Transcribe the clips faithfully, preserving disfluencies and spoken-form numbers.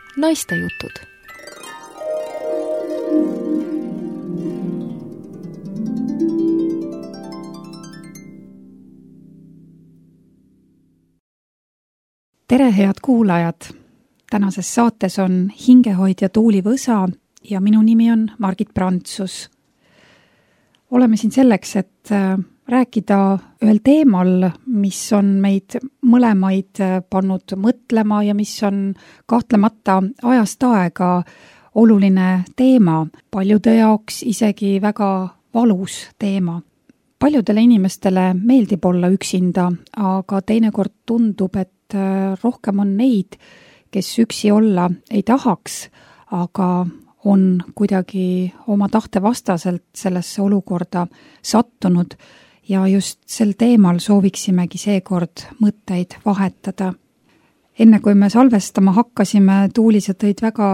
Naistejutud. Tere, head kuulajad! Tänases saates on hingehoidja Tuuli Võsa ja minu nimi on Margit Prantsus. Oleme siin selleks, et rääkida ühel teemal, mis on meid mõlemaid pannud mõtlema ja mis on kahtlemata ajast aega oluline teema, paljude jaoks isegi väga valus teema. Paljudele inimestele meeldib olla üksinda, aga teinekord tundub, et rohkem on neid, kes üksi olla ei tahaks, aga on kuidagi oma tahte vastaselt sellesse olukorda sattunud ja just sel teemal sooviksimegi seekord mõtteid vahetada. Enne kui me salvestama hakkasime, Tuuli, sa tõid väga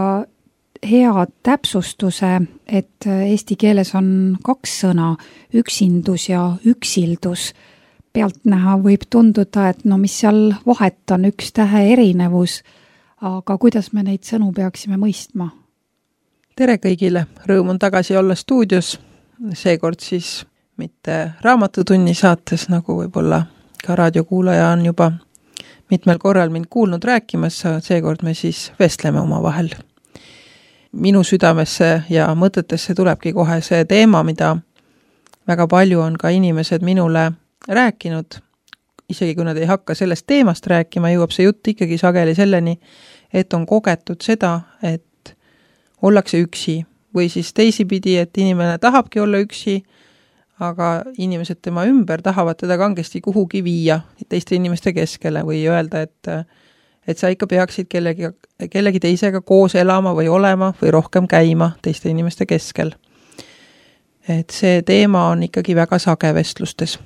hea täpsustuse, et eesti keeles on kaks sõna, üksindus ja üksildus. Pealtnäha võib tunduda, et no mis seal vahet on, üks tähe erinevus, aga kuidas me neid sõnu peaksime mõistma? Tere kõigile! Rõõm on tagasi olla stuudios, seekord siis mitte raamatutunni saates, nagu võib-olla ka raadiokuulaja on juba mitmel korral mind kuulnud rääkimas, seekord me siis vestleme oma vahel. Minu südamesse ja mõtetesse tulebki kohe see teema, mida väga palju on ka inimesed minule rääkinud, isegi kui nad ei hakka sellest teemast rääkima, jõuab see jutt ikkagi sageli selleni, et on kogetud seda, et ollakse üksi või siis teisipidi, et inimene tahabki olla üksi, aga inimesed tema ümber tahavad teda kangesti kuhugi viia teiste inimeste keskele või öelda, et, et sa ikka peaksid kellegi, kellegi teisega koos elama või olema või rohkem käima teiste inimeste keskel. Et see teema on ikkagi väga sage vestlustes.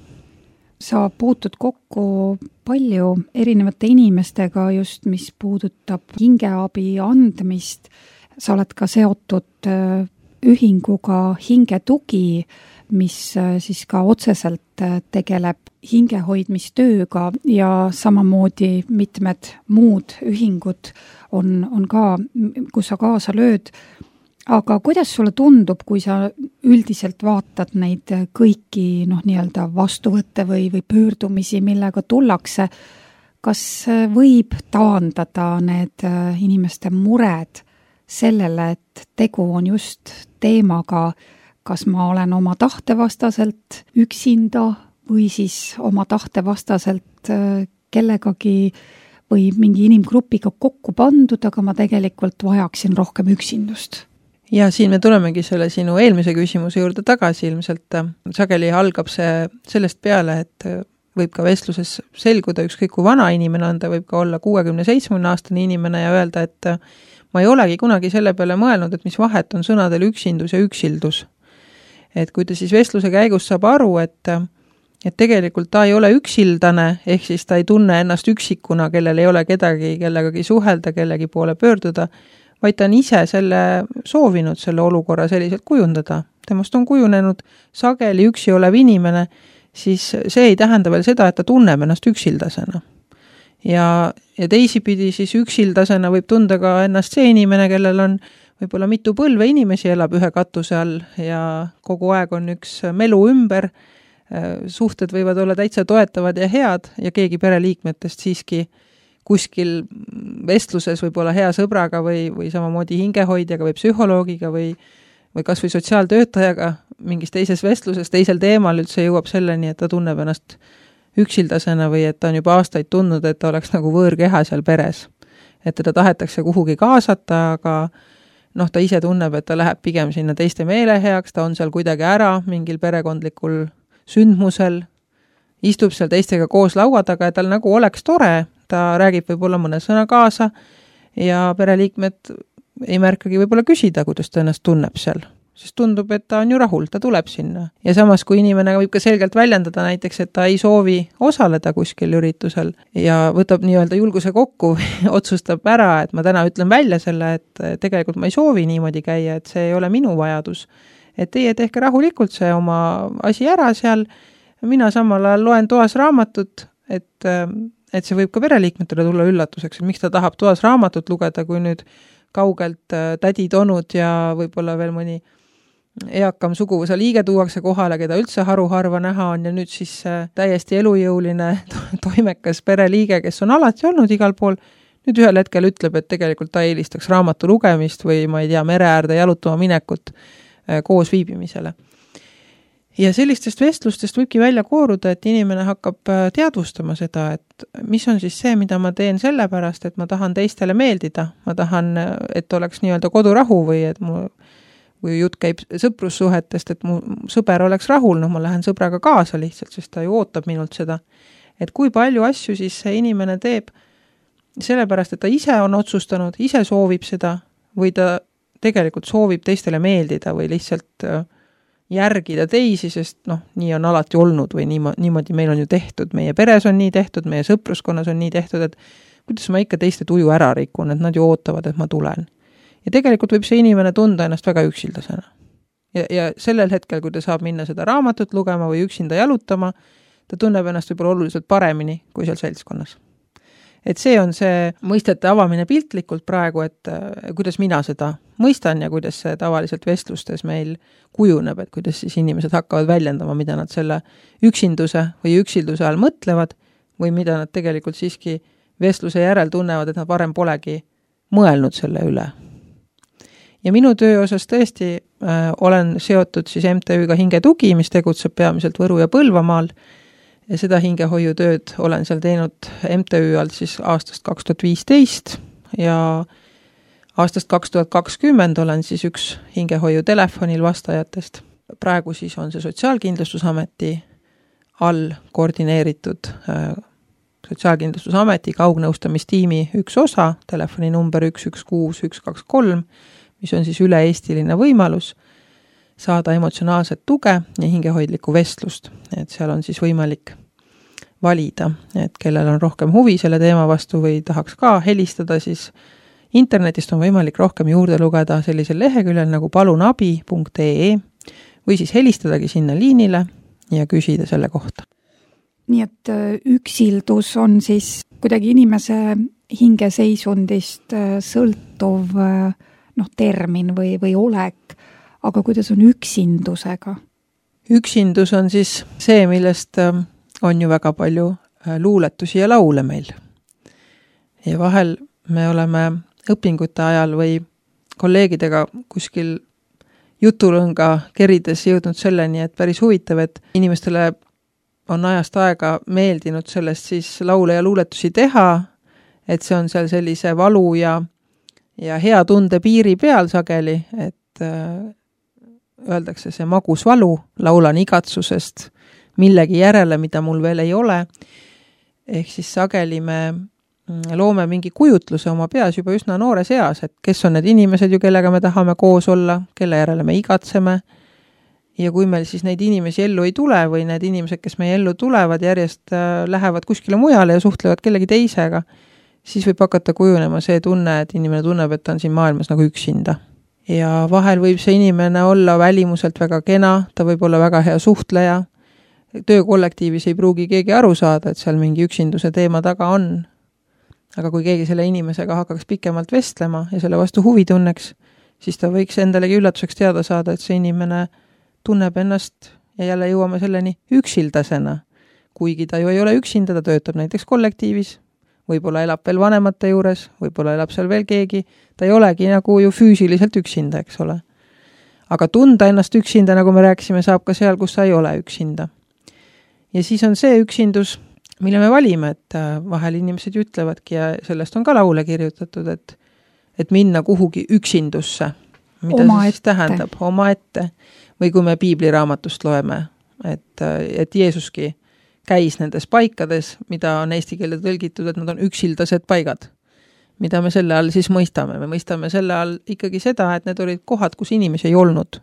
Sa puutud kokku palju erinevate inimestega just, mis puudutab hingeabi andmist. Sa oled ka seotud ühinguga Hingetugi, mis siis ka otseselt tegeleb hingehoidmistööga ja samamoodi mitmed muud ühingud on, on ka, kus sa kaasa lööd. Aga kuidas sulle tundub, kui sa üldiselt vaatad neid kõiki noh, nii-öelda vastuvõtte või, või pöördumisi, millega tullakse, kas võib taandada need inimeste mured sellele, et tegu on just teemaga, kas ma olen oma tahte vastaselt üksinda või siis oma tahte vastaselt kellegagi või mingi inimgrupiga kokku pandud, aga ma tegelikult vajaksin rohkem üksindust? Ja siin me tulemegi selle sinu eelmise küsimuse juurde tagasi ilmselt. Sageli algab see sellest peale, et võib ka vestluses selguda ükskõik kui vana inimene on, ta võib ka olla kuuekümne seitsme aastane inimene ja öelda, et ma ei olegi kunagi selle peale mõelnud, et mis vahet on sõnadel üksindus ja üksildus. Et kui ta siis vestluse käigus saab aru, et, et tegelikult ta ei ole üksildane, ehk siis ta ei tunne ennast üksikuna, kellel ei ole kedagi, kellegagi suhelda, kellegi poole pöörduda, vaid ta on ise selle soovinud selle olukorra selliselt kujundada. Temast on kujunenud sageli üksi olev inimene, siis see ei tähenda veel seda, et ta tunneb ennast üksildasena. Ja, ja teisipidi siis üksildasena võib tunda ka ennast see inimene, kellel on võib-olla mitu põlve inimesi elab ühe katuse all ja kogu aeg on üks melu ümber, suhted võivad olla täitsa toetavad ja head ja keegi pereliikmetest siiski kuskil vestluses võib olla hea sõbraga või, või samamoodi hingehoidjaga või psühholoogiga või, või kas või sotsiaaltöötajaga mingis teises vestluses, teisel teemal üldse jõuab selleni, et ta tunneb ennast üksildasena või et ta on juba aastaid tundnud, et ta oleks nagu võõrkeha seal peres. Et teda tahetakse kuhugi kaasata, aga noh, ta ise tunneb, et ta läheb pigem sinna teiste meele heaks, ta on seal kuidagi ära mingil perekondlikul sündmusel, istub seal teistega koos laua taga ja tal nagu oleks tore, ta räägib võib-olla mõne sõna kaasa ja pereliikmed ei märkagi võib-olla küsida, kuidas ta ennast tunneb seal. Sest tundub, et ta on ju rahul, ta tuleb sinna. Ja samas, kui inimene võib ka selgelt väljendada näiteks, et ta ei soovi osaleda kuskil üritusel ja võtab nii-öelda julguse kokku, otsustab ära, et ma täna ütlen välja selle, et tegelikult ma ei soovi niimoodi käia, et see ei ole minu vajadus. Et teie tehke rahulikult see oma asi ära seal. Mina samal ajal loen toas raamatut, et et see võib ka pereliikmetele tulla üllatuseks, et miks ta tahab toas raamatut lugeda, kui nüüd kaugelt tädid onud ja võib-olla veel mõni eakam suguvõsa liige tuuakse kohale, keda üldse haruharva näha on ja nüüd siis täiesti elujõuline toimekas pereliige, kes on alati olnud igal pool, nüüd ühel hetkel ütleb, et tegelikult ta eelistaks raamatu lugemist või ma ei tea, mere äärde jalutama minekut koos viibimisele. Ja sellistest vestlustest võibki välja kooruda, et inimene hakkab teadvustama seda, et mis on siis see, mida ma teen sellepärast, et ma tahan teistele meeldida, ma tahan, et oleks nii-öelda kodurahu või et mu kui jutt käib sõprussuhetest, et mu sõber oleks rahul, no ma lähen sõbraga kaasa lihtsalt, sest ta ju ootab minult seda. Et kui palju asju siis see inimene teeb sellepärast, et ta ise on otsustanud, ise soovib seda või ta tegelikult soovib teistele meeldida või lihtsalt järgida teisi, sest noh, nii on alati olnud või niimoodi meil on ju tehtud, meie peres on nii tehtud, meie sõpruskonnas on nii tehtud, et kuidas ma ikka teiste tuju ära rikun, et nad ju ootavad, et ma tulen. Ja tegelikult võib see inimene tunda ennast väga üksildasena. Ja, ja sellel hetkel, kui ta saab minna seda raamatut lugema või üksinda jalutama, ta tunneb ennast võib-olla oluliselt paremini kui seal seltskonnas. Et see on see mõistete avamine piltlikult praegu, et kuidas mina seda mõistan ja kuidas see tavaliselt vestlustes meil kujuneb, et kuidas siis inimesed hakkavad väljendama, mida nad selle üksinduse või üksilduse all mõtlevad või mida nad tegelikult siiski vestluse järel tunnevad, et nad varem polegi mõelnud selle üle. Ja minu töö osas tõesti äh, olen seotud siis M T Ü-ga Hingetugi, mis tegutseb peamiselt Võru ja Põlvamaal. Ja seda hingehoiutööd olen seal teinud M T Ü alt siis aastast kaks tuhat viisteist ja aastast kaks tuhat kakskümmend olen siis üks hingehoiu telefonil vastajatest. Praegu siis on see Sotsiaalkindlustusameti all koordineeritud äh, Sotsiaalkindlustusameti kaugnõustamistiimi üks osa, telefoni number üks üks kuus üks kaks kolm, mis on siis üle-eestiline võimalus saada emotsionaalset tuge ja hingehoidlikku vestlust. Et seal on siis võimalik valida, et kellel on rohkem huvi selle teema vastu või tahaks ka helistada, siis internetist on võimalik rohkem juurde lugeda sellisel leheküljel nagu palunabi punkt ee või siis helistadagi sinna liinile ja küsida selle kohta. Nii et üksildus on siis kuidagi inimese hingeseisundist sõltuv noh, termin või, või olek, aga kuidas on üksindusega? Üksindus on siis see, millest on ju väga palju luuletusi ja laule meil. Ja vahel me oleme õpingute ajal või kolleegidega kuskil jutulõnga kerides jõudnud selleni, et päris huvitav, et inimestele on ajast aega meeldinud sellest siis laule ja luuletusi teha, et see on seal sellise valu ja ja hea tunde piiri peal sageli, et äh, öeldakse see magus valu, laulan igatsusest millegi järele, mida mul veel ei ole. Ehk siis sageli me loome mingi kujutluse oma peas juba üsna noores eas, et kes on need inimesed ju, kellega me tahame koos olla, kelle järele me igatseme. Ja kui meil siis neid inimesi ellu ei tule või need inimesed, kes meie ellu tulevad, järjest äh, lähevad kuskile mujale ja suhtlevad kellegi teisega, siis võib hakata kujunema see tunne, et inimene tunneb, et ta on siin maailmas nagu üksinda. Ja vahel võib see inimene olla välimuselt väga kena, ta võib olla väga hea suhtleja, töökollektiivis ei pruugi keegi aru saada, et seal mingi üksinduse teema taga on. Aga kui keegi selle inimesega hakkaks pikemalt vestlema ja selle vastu huvi tunneks, siis ta võiks endalegi üllatuseks teada saada, et see inimene tunneb ennast ja jälle jõuame selleni üksildasena. Kuigi ta ju ei ole üksinda, ta töötab näiteks kollektiivis, võib-olla elab veel vanemate juures, võib-olla elab seal veel keegi, ta ei olegi nagu ju füüsiliselt üksinda, eks ole. Aga tunda ennast üksinda, nagu me rääkisime, saab ka seal, kus sa ei ole üksinda. Ja siis on see üksindus, mille me valime, et vahel inimesed ütlevadki ja sellest on ka laule kirjutatud, et, et minna kuhugi üksindusse, mida oma see siis ette. Tähendab, oma ette. Või kui me piibliraamatust loeme, et, et Jeesuski käis nendes paikades, mida on eesti keelde tõlgitud, et nad on üksildased paigad. Mida me selle all siis mõistame? Me mõistame selle all ikkagi seda, et need olid kohad, kus inimesi ei olnud.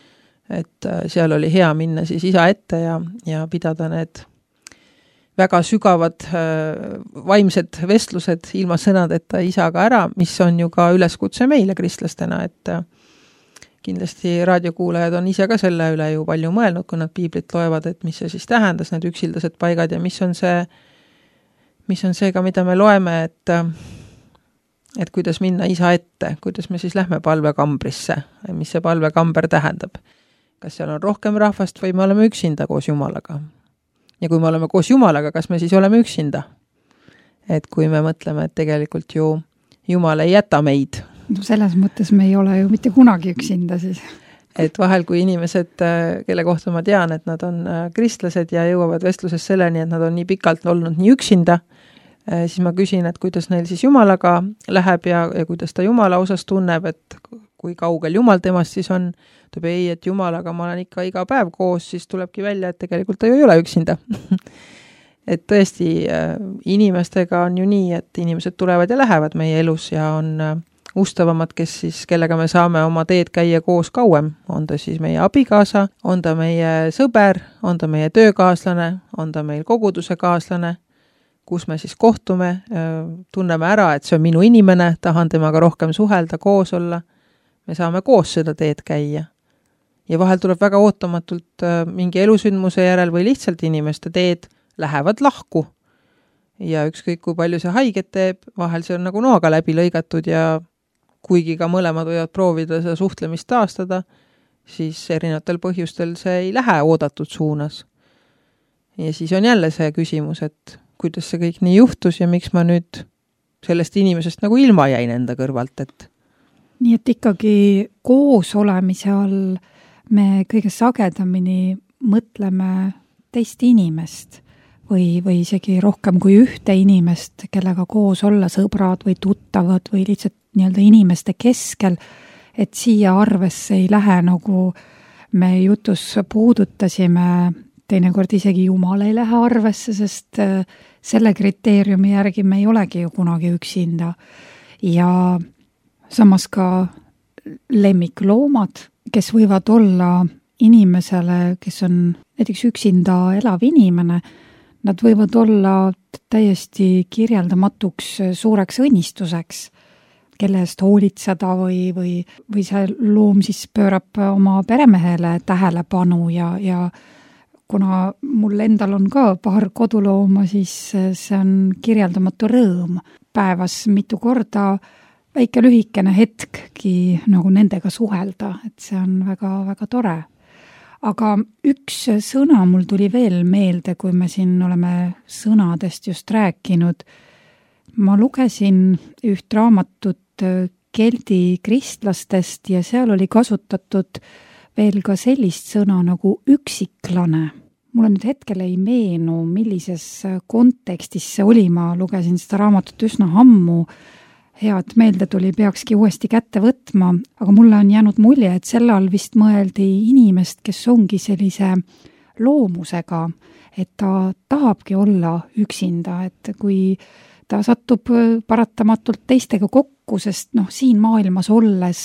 Et seal oli hea minna siis isa ette ja, ja pidada need väga sügavad vaimsed vestlused ilma sõnadeta isaga ära, mis on ju ka üleskutse meile kristlastena, et kindlasti raadiokuulajad on ise ka selle üle ju palju mõelnud, kui nad piiblit loevad, et mis see siis tähendas, need üksildased paigad ja mis on see, mis on see ka, mida me loeme, et, et kuidas minna isa ette, kuidas me siis lähme palvekambrisse, mis see palvekamber tähendab. Kas seal on rohkem rahvast või me oleme üksinda koos Jumalaga? Ja kui me oleme koos Jumalaga, kas me siis oleme üksinda? Et kui me mõtleme, et tegelikult ju Jumal ei jäta meid. No selles mõttes me ei ole ju mitte kunagi üksinda siis. Et vahel, kui inimesed, kelle kohta ma tean, et nad on kristlased ja jõuavad vestluses selleni, et nad on nii pikalt olnud nii üksinda, siis ma küsin, et kuidas neil siis Jumalaga läheb ja, ja kuidas ta Jumala osas tunneb, et kui kaugel Jumal temast siis on, tuleb ei, et Jumalaga ma olen ikka iga päev koos, siis tulebki välja, et tegelikult ta ju ei ole üksinda. Et tõesti inimestega on ju nii, et inimesed tulevad ja lähevad meie elus ja on ustavamad, kes siis, kellega me saame oma teed käia koos kauem. On ta siis meie abikaasa, on ta meie sõber, on ta meie töökaaslane, on ta meil koguduse kaaslane, kus me siis kohtume, tunneme ära, et see on minu inimene, tahan temaga rohkem suhelda, koos olla. Me saame koos seda teed käia. Ja vahel tuleb väga ootamatult mingi elusündmuse järel või lihtsalt inimeste teed lähevad lahku. Ja ükskõik kui palju see haiget teeb, vahel see on nagu noaga läbi lõigatud ja kuigi ka mõlemad võivad proovida seda suhtlemist taastada, siis erinevatel põhjustel see ei lähe oodatud suunas. Ja siis on jälle see küsimus, et kuidas see kõik nii juhtus ja miks ma nüüd sellest inimesest nagu ilma jäin enda kõrvalt, et nii et ikkagi koos olemise all me kõige sagedamini mõtleme teist inimest või, või isegi rohkem kui ühte inimest, kellega koos olla sõbrad või tuttavad või lihtsalt nii-öelda inimeste keskel, et siia arvesse ei lähe, nagu me jutus puudutasime, teinekord isegi Jumal ei lähe arvesse, sest selle kriteeriumi järgi me ei olegi ju kunagi üksinda. Ja samas ka lemmikloomad, kes võivad olla inimesele, kes on näiteks üksinda elav inimene, nad võivad olla täiesti kirjeldamatuks suureks õnnistuseks, kelle eest hoolitseda või, või, või see loom siis pöörab oma peremehele tähelepanu ja, ja kuna mul endal on ka paar kodulooma, siis see on kirjeldamatu rõõm. Päevas mitu korda väike lühikene hetkki nagu nendega suhelda, et see on väga, väga tore. Aga üks sõna mul tuli veel meelde, kui me siin oleme sõnadest just rääkinud. Ma lugesin üht raamatut keldi kristlastest ja seal oli kasutatud veel ka sellist sõna nagu üksiklane. Mulle nüüd hetkel ei meenu, millises kontekstis see oli, ma lugesin seda raamatut üsna ammu, head meelde tuli, peakski uuesti kätte võtma, aga mulle on jäänud mulje, et selle all vist mõeldi inimest, kes ongi sellise loomusega, et ta tahabki olla üksinda, et kui ta satub paratamatult teistega kokku, sest noh, siin maailmas olles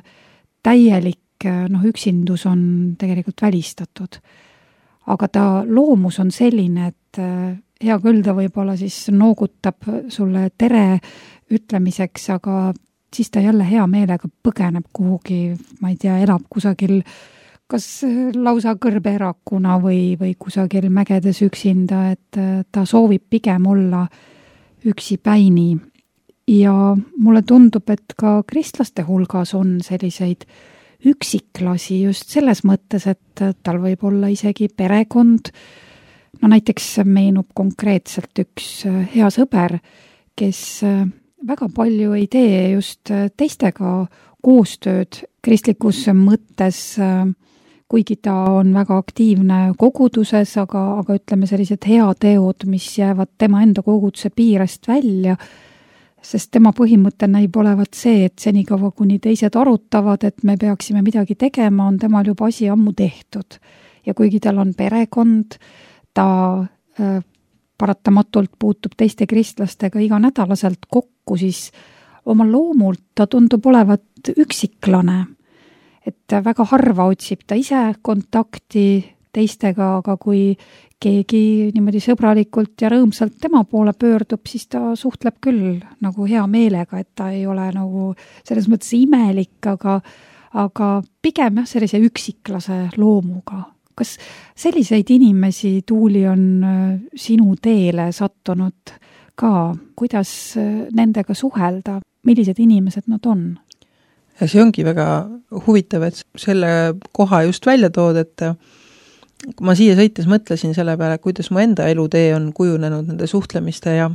täielik noh, üksindus on tegelikult välistatud. Aga ta loomus on selline, et hea küll ta võib-olla siis noogutab sulle tere ütlemiseks, aga siis ta jälle hea meelega põgeneb kuhugi, ma ei tea, elab kusagil kas lausa kõrbeerakuna või, või kusagil mägedes üksinda, et ta soovib pigem olla üksipäini. Ja mulle tundub, et ka kristlaste hulgas on selliseid üksiklasi just selles mõttes, et tal võib olla isegi perekond. No näiteks meenub konkreetselt üks hea sõber, kes väga palju ei tee just teistega koostööd kristlikus mõttes, kuigi ta on väga aktiivne koguduses, aga, aga ütleme sellised heateod, mis jäävad tema enda koguduse piirest välja, sest tema põhimõte näib olevat see, et senikaua kuni teised arutavad, et me peaksime midagi tegema, on temal juba asi ammu tehtud. Ja kuigi tal on perekond, ta äh, paratamatult puutub teiste kristlastega iga nädalaselt kokku, siis oma loomult ta tundub olevat üksiklane. Et väga harva otsib ta ise kontakti teistega, aga kui keegi niimoodi sõbralikult ja rõõmsalt tema poole pöördub, siis ta suhtleb küll nagu hea meelega, et ta ei ole nagu selles mõttes imelik, aga, aga pigem jah, sellise üksiklase loomuga. Kas selliseid inimesi, Tuuli, on sinu teele sattunud ka? Kuidas nendega suhelda? millised inimesed nad on? Ja see ongi väga huvitav, et selle koha just välja tood, et ma siia sõites mõtlesin selle peale, kuidas mu enda elutee on kujunenud nende suhtlemiste ja,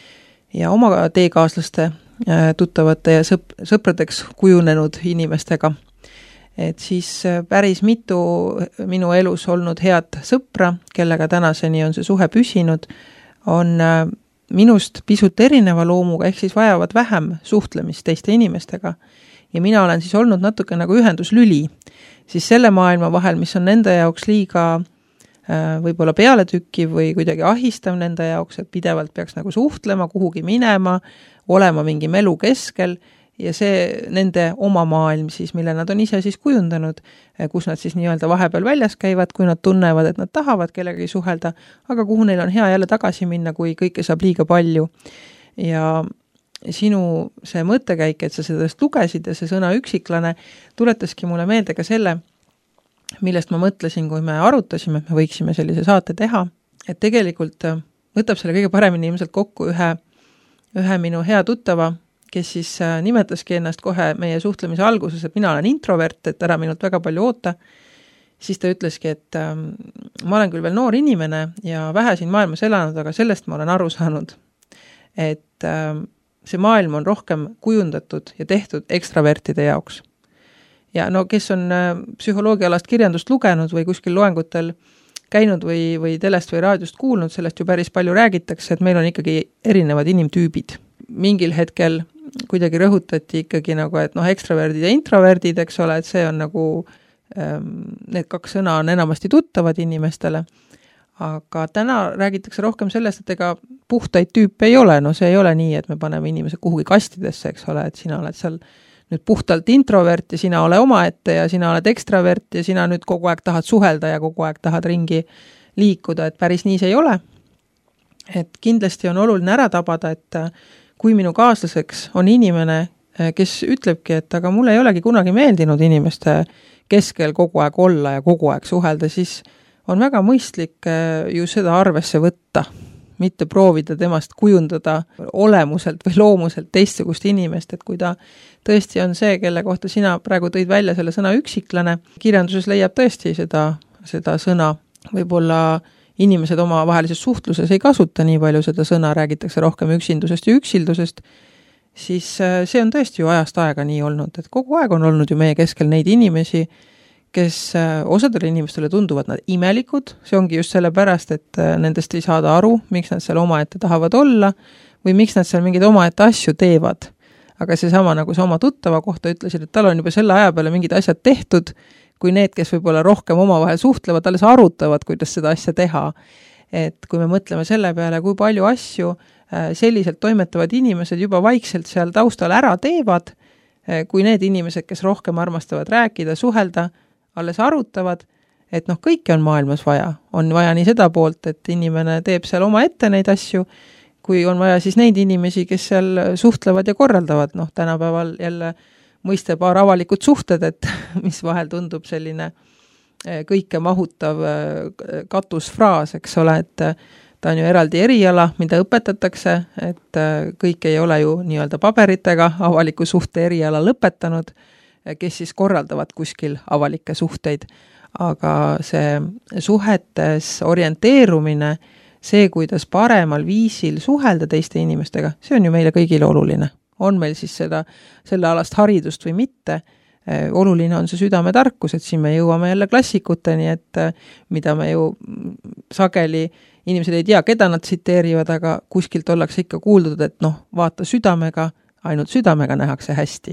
ja oma teekaaslaste, tuttavate ja sõp- sõpradeks kujunenud inimestega. Et siis päris mitu minu elus olnud head sõpra, kellega tänaseni on see suhe püsinud, on minust pisut erineva loomuga, ehk siis vajavad vähem suhtlemist teiste inimestega. Ja mina olen siis olnud natuke nagu ühenduslüli, siis selle maailma vahel, mis on nende jaoks liiga võib-olla pealetükkiv või kuidagi ahistav nende jaoks, et pidevalt peaks nagu suhtlema, kuhugi minema, olema mingi melu keskel, ja see nende oma maailm siis, mille nad on ise siis kujundanud, kus nad siis nii-öelda vahepeal väljas käivad, kui nad tunnevad, et nad tahavad kellegagi suhelda, aga kuhu neil on hea jälle tagasi minna, kui kõike saab liiga palju. Ja sinu see mõttekäik, et sa sellest lugesid ja see sõna üksiklane, tuletaski mulle meelde ka selle, millest ma mõtlesin, kui me arutasime, et me võiksime sellise saate teha, et tegelikult võtab selle kõige paremini ilmselt kokku ühe, ühe minu hea tuttava, kes siis nimetaski ennast kohe meie suhtlemise alguses, et mina olen introvert, et ära minult väga palju oota, siis ta ütleski, et ähm, ma olen küll veel noor inimene ja vähe siin maailmas elanud, aga sellest ma olen aru saanud, et ähm, see maailm on rohkem kujundatud ja tehtud ekstravertide jaoks. Ja no kes on äh, psühholoogialast kirjandust lugenud või kuskil loengutel käinud või, või telest või raadiost kuulnud, sellest ju päris palju räägitakse, et meil on ikkagi erinevad inimtüübid. Mingil hetkel kuidagi rõhutati ikkagi nagu, et noh, ekstraverdid ja introverdid, eks ole, et see on nagu, ähm, need kaks sõna on enamasti tuttavad inimestele, aga täna räägitakse rohkem sellest, et ega puhtaid tüüpe ei ole, no see ei ole nii, et me paneme inimesed kuhugi kastidesse, eks ole, et sina oled seal nüüd puhtalt introvert ja sina ole omaette ja sina oled ekstravert ja sina nüüd kogu aeg tahad suhelda ja kogu aeg tahad ringi liikuda, et päris nii see ei ole. Et kindlasti on oluline ära tabada, et kui minu kaaslaseks on inimene, kes ütlebki, et aga mulle ei olegi kunagi meeldinud inimeste keskel kogu aeg olla ja kogu aeg suhelda, siis on väga mõistlik ju seda arvesse võtta, mitte proovida temast kujundada olemuselt või loomuselt teistsugust inimest, et kui ta tõesti on see, kelle kohta sina praegu tõid välja selle sõna üksiklane, kirjanduses leiab tõesti seda, seda sõna, võib-olla inimesed oma vahelises suhtluses ei kasuta nii palju seda sõna, räägitakse rohkem üksindusest ja üksildusest, siis see on tõesti ju ajast aega nii olnud, et kogu aeg on olnud ju meie keskel neid inimesi, kes osadele inimestele tunduvad nad imelikud, see ongi just sellepärast, et nendest ei saada aru, miks nad seal omaette tahavad olla või miks nad seal mingeid omaette asju teevad. Aga see sama, nagu sa oma tuttava kohta ütlesid, et tal on juba selle aja peale mingid asjad tehtud, kui need, kes võib-olla rohkem omavahel suhtlevad, alles arutavad, kuidas seda asja teha. Et kui me mõtleme selle peale, kui palju asju selliselt toimetavad inimesed juba vaikselt seal taustal ära teevad, kui need inimesed, kes rohkem armastavad rääkida, suhelda, alles arutavad, et noh, kõike on maailmas vaja. On vaja nii seda poolt, et inimene teeb seal oma ette neid asju, kui on vaja siis neid inimesi, kes seal suhtlevad ja korraldavad, noh, tänapäeval jälle mõiste paar avalikud suhted, et mis vahel tundub selline kõike mahutav katusfraas, eks ole, et ta on ju eraldi eriala, mida õpetatakse, et kõik ei ole ju nii-öelda paberitega avaliku suhte eriala lõpetanud, kes siis korraldavad kuskil avalikke suhteid, aga see suhetes orienteerumine, see, kuidas paremal viisil suhelda teiste inimestega, see on ju meile kõigile oluline. On meil siis seda, selle alast haridust või mitte, oluline on see südametarkus, et siin me jõuame jälle klassikuteni, et mida me ju sageli, inimesed ei tea, keda nad tsiteerivad, aga kuskilt ollakse ikka kuuldud, et noh, vaata südamega, ainult südamega nähakse hästi.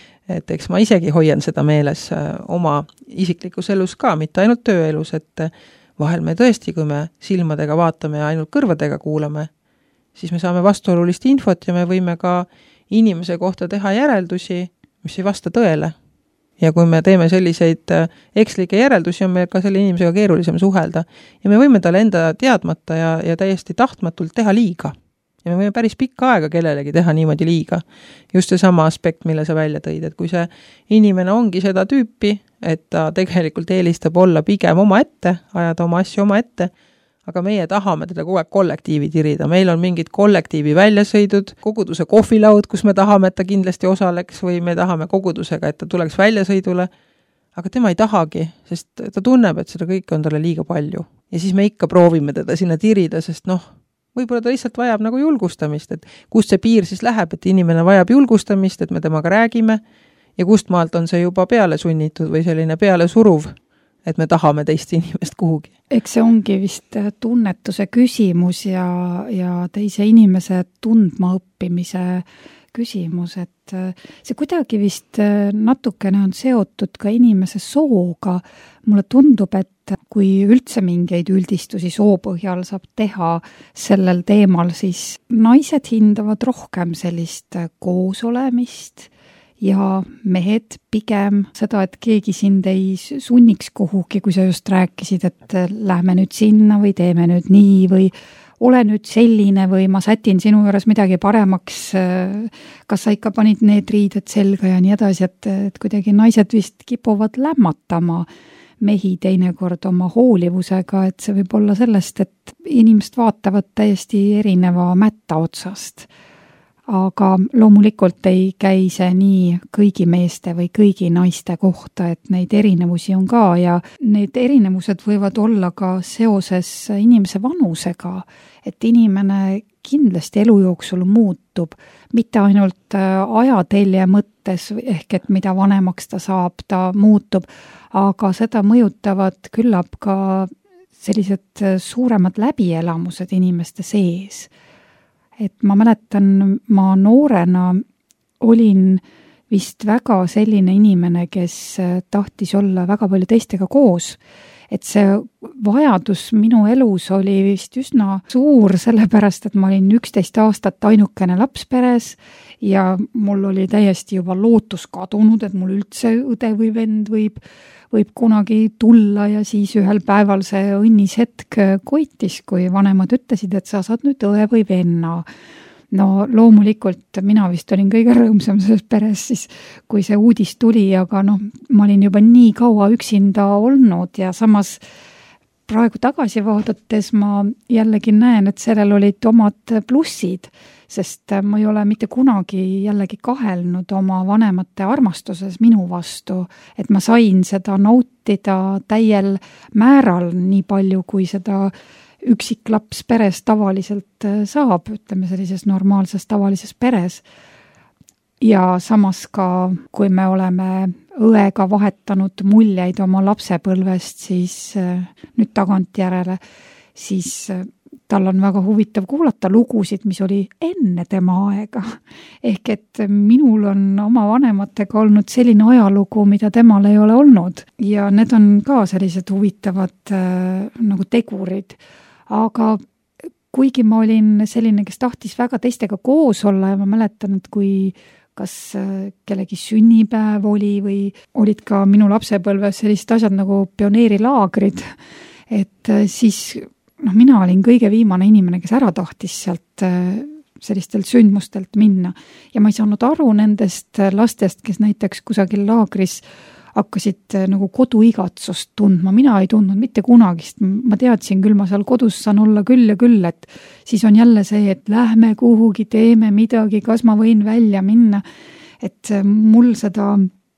Et eks ma isegi hoian seda meeles oma isiklikus elus ka, mitte ainult tööelus, et vahel me tõesti, kui me silmadega vaatame ja ainult kõrvadega kuulame, siis me saame vastuolulist infot ja me võime ka inimese kohta teha järeldusi, mis ei vasta tõele. Ja kui me teeme selliseid ekslikke järeldusi, on meil ka selle inimesega keerulisem suhelda. Ja me võime talle enda teadmata ja, ja täiesti tahtmatult teha liiga. Ja me võime päris pikka aega kellelegi teha niimoodi liiga. Just see sama aspekt, mille sa välja tõid, et kui see inimene ongi seda tüüpi, et ta tegelikult eelistab olla pigem oma ette, ajada oma asju oma ette, aga meie tahame teda kogu aeg kollektiivi tirida. Meil on mingid kollektiivi väljasõidud, koguduse kohvilaud, kus me tahame, et ta kindlasti osaleks või me tahame kogudusega, et ta tuleks väljasõidule, aga tema ei tahagi, sest ta tunneb, et seda kõike on talle liiga palju. Ja siis me ikka proovime teda sinna tirida, sest noh, võib-olla ta lihtsalt vajab nagu julgustamist, et kust see piir siis läheb, et inimene vajab julgustamist, et me temaga räägime ja kust maalt on see juba peale sunnitud või selline peale suruv, et me tahame teist inimest kuhugi. Eks see ongi vist tunnetuse küsimus ja, ja teise inimese tundma õppimise küsimus, et see kuidagi vist natukene on seotud ka inimese sooga. Mulle tundub, et kui üldse mingeid üldistusi soo põhjal saab teha sellel teemal, siis naised hindavad rohkem sellist koosolemist ja mehed pigem seda, et keegi sind ei sunniks kuhugi, kui sa just rääkisid, et lähme nüüd sinna või teeme nüüd nii või ole nüüd selline või ma sätin sinu juures midagi paremaks, kas sa ikka panid need riided selga ja nii edasi, et, et kuidagi naised vist kipuvad lämmatama mehi teinekord oma hoolivusega, et see võib olla sellest, et inimesed vaatavad täiesti erineva mätta otsast. Aga loomulikult ei käi see nii kõigi meeste või kõigi naiste kohta, et neid erinevusi on ka ja need erinevused võivad olla ka seoses inimese vanusega, et inimene kindlasti elu jooksul muutub, mitte ainult ajatelje mõttes ehk et mida vanemaks ta saab, ta muutub, aga seda mõjutavad küllap ka sellised suuremad läbielamused inimeste sees. Et ma mäletan, ma noorena olin vist väga selline inimene, kes tahtis olla väga palju teistega koos. Et see vajadus minu elus oli vist üsna suur, sellepärast, et ma olin üksteist aastat ainukene laps peres ja mul oli täiesti juba lootus kadunud, et mul üldse õde või vend võib, võib kunagi tulla ja siis ühel päeval see õnnis hetk koitis, kui vanemad ütlesid, et sa saad nüüd õe või venna. No loomulikult mina vist olin kõige rõõmsam selles peres siis, kui see uudis tuli, aga noh, ma olin juba nii kaua üksinda olnud ja samas praegu tagasi vaadates ma jällegi näen, et sellel olid omad plussid, sest ma ei ole mitte kunagi jällegi kahelnud oma vanemate armastuses minu vastu, et ma sain seda nautida täiel määral nii palju, kui seda üksik laps peres tavaliselt saab, ütleme sellises normaalses tavalises peres. Ja samas ka, kui me oleme õega vahetanud muljeid oma lapsepõlvest, siis nüüd tagantjärele, siis tal on väga huvitav kuulata lugusid, mis oli enne tema aega. Ehk et minul on oma vanematega olnud selline ajalugu, mida temal ei ole olnud. Ja need on ka sellised huvitavad äh, nagu tegurid. Aga kuigi ma olin selline, kes tahtis väga teistega koos olla ja ma mäletan, et kui kas kellegi sünnipäev oli või olid ka minu lapsepõlves sellised asjad nagu pioneerilaagrid, et siis noh, mina olin kõige viimane inimene, kes ära tahtis sealt sellistelt sündmustelt minna ja ma ei saanud aru nendest lastest, kes näiteks kusagil laagris hakkasid nagu koduigatsust tundma. Mina ei tundnud mitte kunagist. Ma teadsin küll, ma seal kodus saan olla küll ja küll, et siis on jälle see, et lähme kuhugi, teeme midagi, kas ma võin välja minna. Et mul seda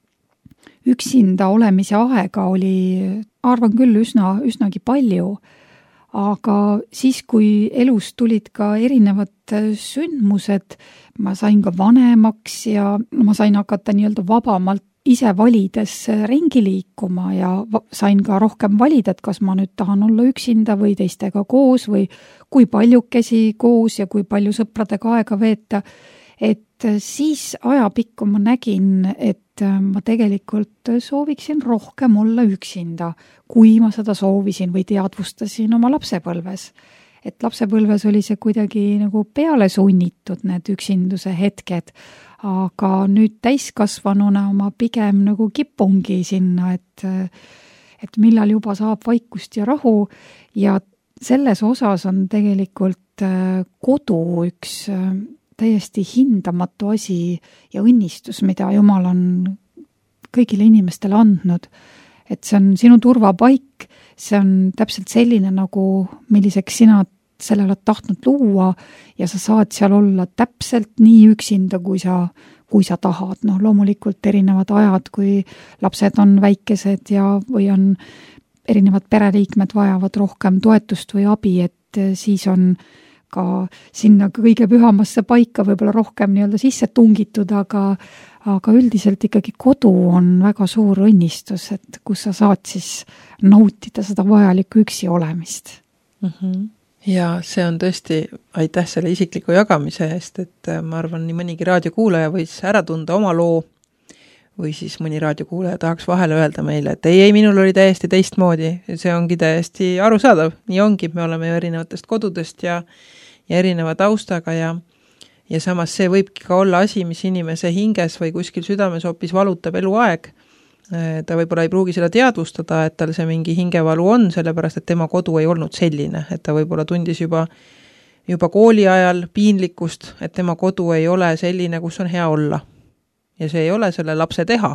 üksinda olemise aega oli, arvan küll, üsna, üsnagi palju. Aga siis, kui elus tulid ka erinevad sündmused, ma sain ka vanemaks ja ma sain hakata nii-öelda vabamalt ise valides ringi liikuma ja sain ka rohkem valida, et kas ma nüüd tahan olla üksinda või teistega koos või kui paljukesi koos ja kui palju sõpradega aega veeta. Et siis ajapikku ma nägin, et ma tegelikult sooviksin rohkem olla üksinda, kui ma seda soovisin või teadvustasin oma lapsepõlves. Et lapsepõlves oli see kuidagi nagu peale sunnitud need üksinduse hetked, aga nüüd täiskasvanuna ma pigem nagu kipungi sinna, et, et millal juba saab vaikust ja rahu ja selles osas on tegelikult kodu üks täiesti hindamatu asi ja õnnistus, mida Jumal on kõigile inimestele andnud. Et see on sinu turvapaik, see on täpselt selline, nagu milliseks sina selle oled tahtnud luua ja sa saad seal olla täpselt nii üksinda, kui sa, kui sa tahad. Noh, loomulikult erinevad ajad, kui lapsed on väikesed ja, või on erinevad pereliikmed vajavad rohkem toetust või abi, et siis on ka sinna kõige pühamasse paika võib-olla rohkem nii-öelda sisse tungitud, aga, aga üldiselt ikkagi kodu on väga suur õnnistus, et kus sa saad siis nautida seda vajalikku üksi olemist. Mm-hmm. Ja see on tõesti, aitäh selle isikliku jagamise eest, et ma arvan, nii mõnigi raadiokuulaja võis ära tunda oma loo või siis mõni raadiokuulaja tahaks vahele öelda meile, et ei, ei, minul oli täiesti teistmoodi, see ongi täiesti arusaadav, nii ongi, me oleme ju erinevatest kodudest ja ja erineva taustaga ja, ja samas see võibki ka olla asi, mis inimese hinges või kuskil südames hoopis valutab eluaeg. Ta võib-olla ei pruugi seda teadvustada, et tal see mingi hingevalu on, sellepärast, et tema kodu ei olnud selline, et ta võib-olla tundis juba, juba kooli ajal piinlikkust, et tema kodu ei ole selline, kus on hea olla. Ja see ei ole selle lapse teha.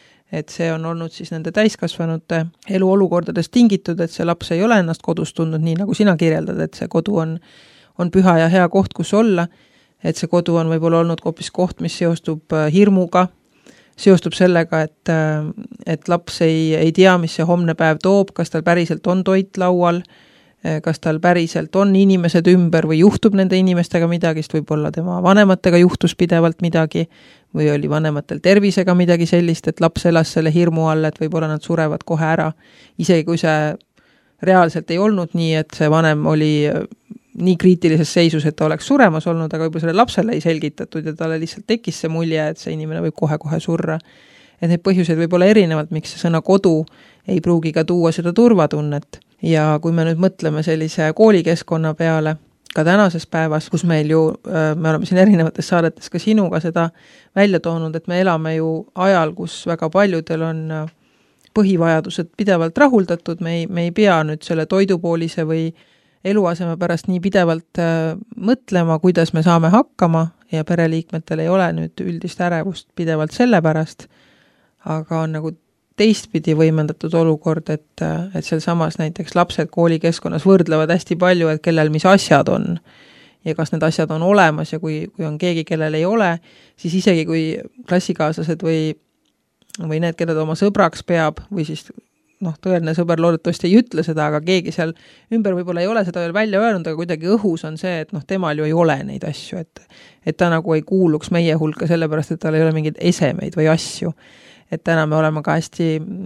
Et see on olnud siis nende täiskasvanute eluolukordadest tingitud, et see laps ei ole ennast kodus tundnud nii, nagu sina kirjeldad, et see kodu on on püha ja hea koht, kus olla, et see kodu on võib-olla olnud hoopis koht, mis seostub hirmuga, seostub sellega, et, et laps ei, ei tea, mis see homne päev toob, kas tal päriselt on toit laual, kas tal päriselt on inimesed ümber või juhtub nende inimestega midagi, sest võib-olla tema vanematega juhtus pidevalt midagi või oli vanematel tervisega midagi sellist, et laps elas selle hirmu all, et võib-olla nad surevad kohe ära, isegi kui see reaalselt ei olnud nii, et see vanem oli nii kriitilises seisus, et ta oleks suremas olnud, aga võib-olla selle lapsele ei selgitatud ja talle lihtsalt tekkis see mulje, et see inimene võib kohe-kohe surra. Et need põhjused võib olla erinevalt, miks see sõna kodu ei pruugi ka tuua seda turvatunnet. Ja kui me nüüd mõtleme sellise koolikeskkonna peale, ka tänases päevas, kus meil ju, me oleme siin erinevates saadetes ka sinuga seda välja toonud, et me elame ju ajal, kus väga paljudel on põhivajadused pidevalt rahuldatud, me ei, me ei pea nüüd selle toidupoolise või eluaseme pärast nii pidevalt äh, mõtlema, kuidas me saame hakkama ja pereliikmetel ei ole nüüd üldist ärevust pidevalt selle pärast, aga on nagu teistpidi võimendatud olukord, et, et seal samas näiteks lapsed koolikeskkonnas võrdlevad hästi palju, et kellel mis asjad on ja kas need asjad on olemas ja kui, kui on keegi, kellel ei ole, siis isegi kui klassikaaslased või, või need, keda ta oma sõbraks peab või siis noh, tõeline sõber loodetavasti ei ütle seda, aga keegi seal ümber võib-olla ei ole seda veel välja öelnud, aga kuidagi õhus on see, et noh, temal ju ei ole neid asju, et, et ta nagu ei kuuluks meie hulka sellepärast, et tal ei ole mingeid esemeid või asju. Et täna me oleme ka hästi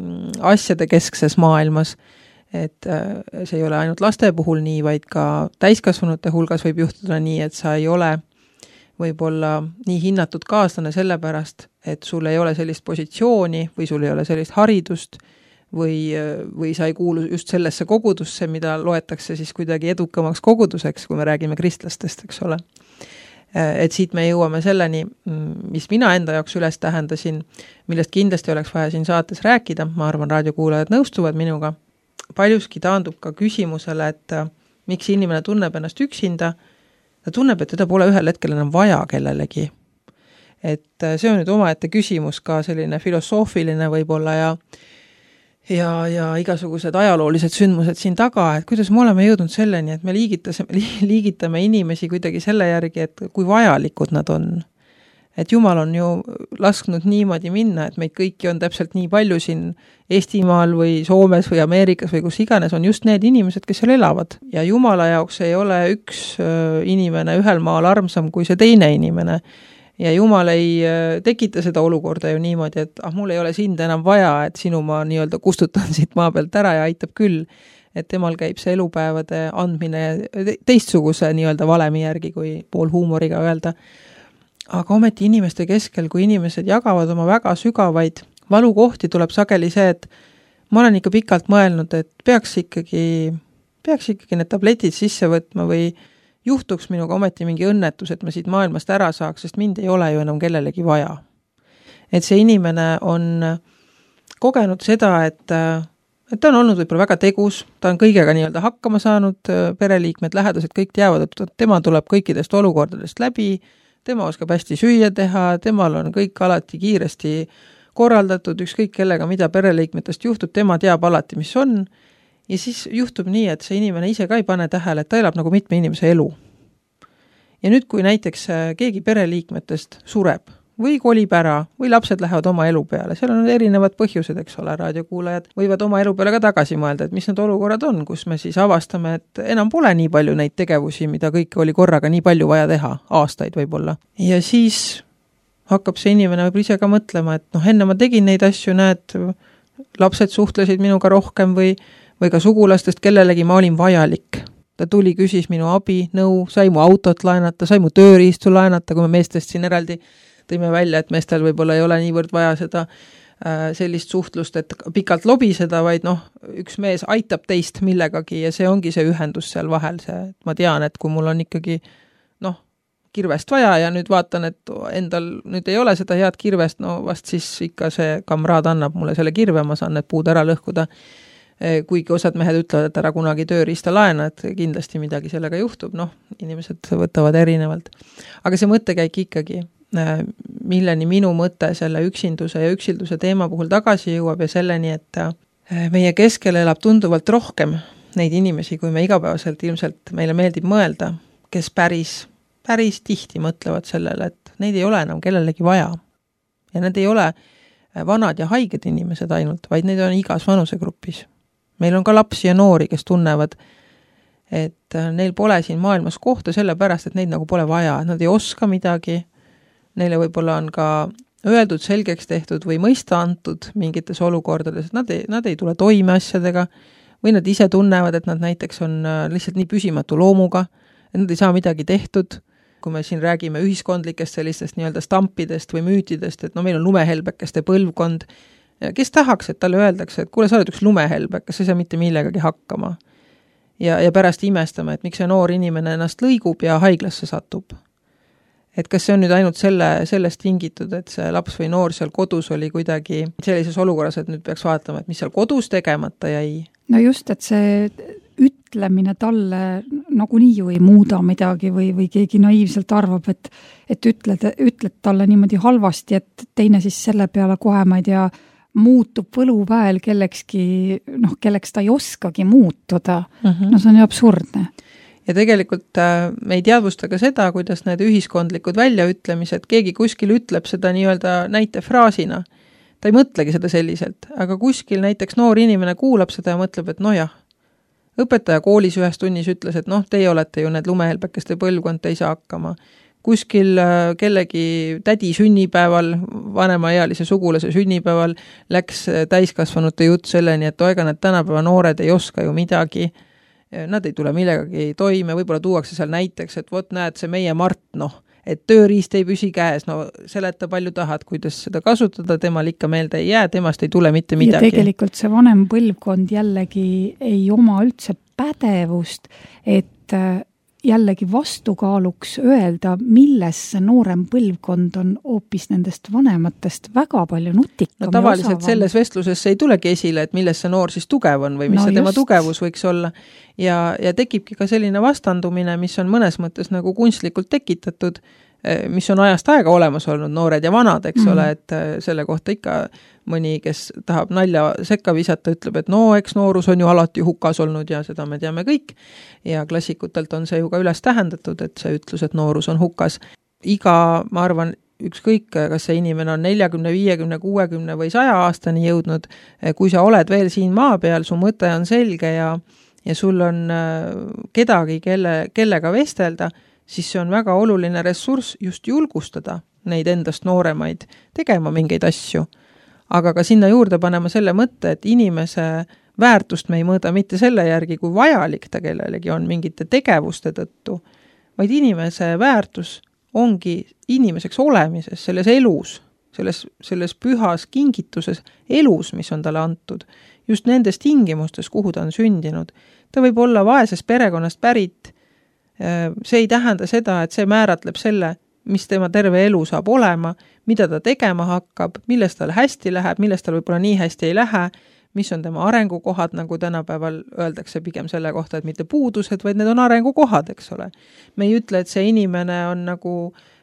asjade keskses maailmas, et see ei ole ainult laste puhul nii, vaid ka täiskasvanute hulgas võib juhtuda nii, et sa ei ole võib-olla nii hinnatud kaaslane sellepärast, et sul ei ole sellist positsiooni või sul ei ole sellist haridust, või, või sa ei kuulu just sellesse kogudusse, mida loetakse siis kuidagi edukamaks koguduseks, kui me räägime kristlastest, eks ole. Et siit me jõuame selleni, mis mina enda jaoks üles tähendasin, millest kindlasti oleks vaja siin saates rääkida, ma arvan, raadiokuulajad nõustuvad minuga. Paljuski taandub ka küsimusele, et miks inimene tunneb ennast üksinda, ta tunneb, et teda pole ühel hetkel enam vaja kellelegi. Et see on nüüd omaette küsimus ka selline filosoofiline võib-olla ja ja, ja igasugused ajaloolised sündmused siin taga, et kuidas me oleme jõudnud selleni, et me liigitame inimesi kuidagi selle järgi, et kui vajalikud nad on. Et Jumal on ju lasknud niimoodi minna, et meid kõiki on täpselt nii palju siin Eestimaal või Soomes või Ameerikas või kus iganes on just need inimesed, kes seal elavad. Ja Jumala jaoks ei ole üks inimene ühel maal armsam kui see teine inimene. Ja Jumal ei tekita seda olukorda ju niimoodi, et ah, mul ei ole sind enam vaja, et sinu ma nii-öelda kustutan siit maa pealt ära ja aitab küll. Et temal käib see elupäevade andmine teistsuguse nii-öelda valemi järgi, kui pool huumoriga öelda. Aga ometi inimeste keskel, kui inimesed jagavad oma väga sügavaid valukohti, tuleb sageli see, et ma olen ikka pikalt mõelnud, et peaks ikkagi, peaks ikkagi need tabletid sisse võtma või juhtuks minuga ometi mingi õnnetus, et ma siit maailmast ära saaks, sest mind ei ole ju enam kellelegi vaja. Et see inimene on kogenud seda, et, et ta on olnud võib-olla väga tegus, ta on kõigega nii-öelda hakkama saanud, pereliikmed, lähedased, kõik teavad, et tema tuleb kõikidest olukordadest läbi, tema oskab hästi süüa teha, temal on kõik alati kiiresti korraldatud, ükskõik kellega, mida pereliikmetest juhtub, tema teab alati, mis on. ja siis juhtub nii, et see inimene ise ka ei pane tähele, et ta elab nagu mitme inimese elu. Ja nüüd, kui näiteks keegi pereliikmetest sureb või kolib ära või lapsed lähevad oma elu peale, seal on erinevad põhjused, eks ole, raadiokuulajad võivad oma elu peale ka tagasi mõelda, et mis need olukorrad on, kus me siis avastame, et enam pole nii palju neid tegevusi, mida kõike oli korraga nii palju vaja teha, aastaid võib-olla. Ja siis hakkab see inimene võib ise ka mõtlema, et noh, enne ma tegin neid asju, näed, lapsed suhtlesid minuga rohkem või, või ka sugulastest kellelegi ma olin vajalik. Ta tuli, küsis minu abi, nõu, sai mu autot laenata, sai mu tööriistu laenata, kui me meestest siin eraldi tõime välja, et meestel võib-olla ei ole niivõrd vaja seda äh, sellist suhtlust, et pikalt lobiseda, vaid noh, üks mees aitab teist millegagi ja see ongi see ühendus seal vahel. See, ma tean, et kui mul on ikkagi noh, kirvest vaja ja nüüd vaatan, et endal nüüd ei ole seda head kirvest, no vast siis ikka see kamraad annab mulle selle kirve, ma saan need puud ära lõhkuda. Kuigi osad mehed ütlevad, et ära kunagi tööriista laena, et kindlasti midagi sellega juhtub, noh, inimesed võtavad erinevalt. Aga see mõttekäik ikkagi, milleni minu mõte selle üksinduse ja üksilduse teema puhul tagasi jõuab ja selleni, et meie keskel elab tunduvalt rohkem neid inimesi, kui me igapäevaselt ilmselt meile meeldib mõelda, kes päris, päris tihti mõtlevad sellele, et neid ei ole enam kellelegi vaja. Ja need ei ole vanad ja haiged inimesed ainult, vaid neid on igas vanusegrupis. Meil on ka lapsi ja noori, kes tunnevad, et neil pole siin maailmas kohta sellepärast, et neid nagu pole vaja, et nad ei oska midagi. Neile võib-olla on ka öeldud, selgeks tehtud või mõista antud mingites olukordades, et nad ei, nad ei tule toime asjadega või nad ise tunnevad, et nad näiteks on lihtsalt nii püsimatu loomuga, et nad ei saa midagi tehtud. Kui me siin räägime ühiskondlikest sellistest nii-öelda stampidest või müütidest, et no meil on lumehelbekeste põlvkond, kes tahaks, et talle öeldakse, et kuule, sa oled üks lumehelbekas, sa ei saa mitte millegagi hakkama. Ja, ja pärast imestame, et miks see noor inimene ennast lõigub ja haiglasse satub. Et kas see on nüüd ainult selle, sellest tingitud, et see laps või noor seal kodus oli kuidagi sellises olukorras, et nüüd peaks vaatama, et mis seal kodus tegemata jäi? No just, et see ütlemine talle nagunii ju ei muuda midagi või, või keegi naiivselt arvab, et, et ütled, ütled talle niimoodi halvasti, et teine siis selle peale kohe, ma ei tea, muutub võluväel kellekski, noh, kelleks ta ei oskagi muutuda. Mm-hmm. No see on ju absurdne. Ja tegelikult äh, me ei teadvusta ka seda, kuidas need ühiskondlikud väljaütlemised, keegi kuskil ütleb seda nii-öelda näitefraasina. Ta ei mõtlegi seda selliselt, aga kuskil näiteks noor inimene kuulab seda ja mõtleb, et no jah, õpetaja koolis ühes tunnis ütles, et noh, teie olete ju need lumehelbekeste põlvkond, te ei saa hakkama. Kuskil äh, kellegi tädi sünnipäeval, vanemaealise sugulase sünnipäeval läks täiskasvanute jutt selleni, et oega need tänapäeva noored ei oska ju midagi. Nad ei tule millegagi toime, võib-olla tuuakse seal näiteks, et vot näed see meie Mart, noh, et tööriist ei püsi käes, no seleta palju tahad, kuidas seda kasutada, temal ikka meelde ei jää, temast ei tule mitte midagi. Ja tegelikult see vanem põlvkond jällegi ei oma üldse pädevust, et jällegi vastukaaluks öelda, milles see noorem põlvkond on hoopis nendest vanematest väga palju nutikam. No tavaliselt osavam. Selles vestluses ei tulegi esile, et milles see noor siis tugev on või mis no see just. Tema tugevus võiks olla. Ja, ja tekibki ka selline vastandumine, mis on mõnes mõttes nagu kunstlikult tekitatud, mis on ajast aega olemas olnud, noored ja vanad, eks mm. ole, et selle kohta ikka mõni, kes tahab nalja sekka visata, ütleb, et no, eks noorus on ju alati hukas olnud ja seda me teame kõik. Ja klassikutelt on see ju ka üles tähendatud, et see ütlus, et noorus on hukas. Iga, ma arvan, ükskõik, kas see inimene on nelikümmend, viiekümne, kuuekümne või saja aastani jõudnud, kui sa oled veel siin maa peal, su mõte on selge ja, ja sul on kedagi, kelle, kellega vestelda, siis see on väga oluline ressurss just julgustada neid endast nooremaid tegema mingeid asju. Aga ka sinna juurde panema selle mõtte, et inimese väärtust me ei mõõda mitte selle järgi, kui vajalik ta kellelegi on mingite tegevuste tõttu, vaid inimese väärtus ongi inimeseks olemises, selles elus, selles, selles pühas kingituses elus, mis on talle antud, just nendes tingimustes, kuhu ta on sündinud. Ta võib olla vaesest perekonnast pärit. See ei tähenda seda, et see määratleb selle, mis tema terve elu saab olema, mida ta tegema hakkab, millest tal hästi läheb, millest tal võib-olla nii hästi ei lähe, mis on tema arengukohad, nagu tänapäeval öeldakse pigem selle kohta, et mitte puudused, vaid need on arengukohad, eks ole. Me ei ütle, et see inimene on nagu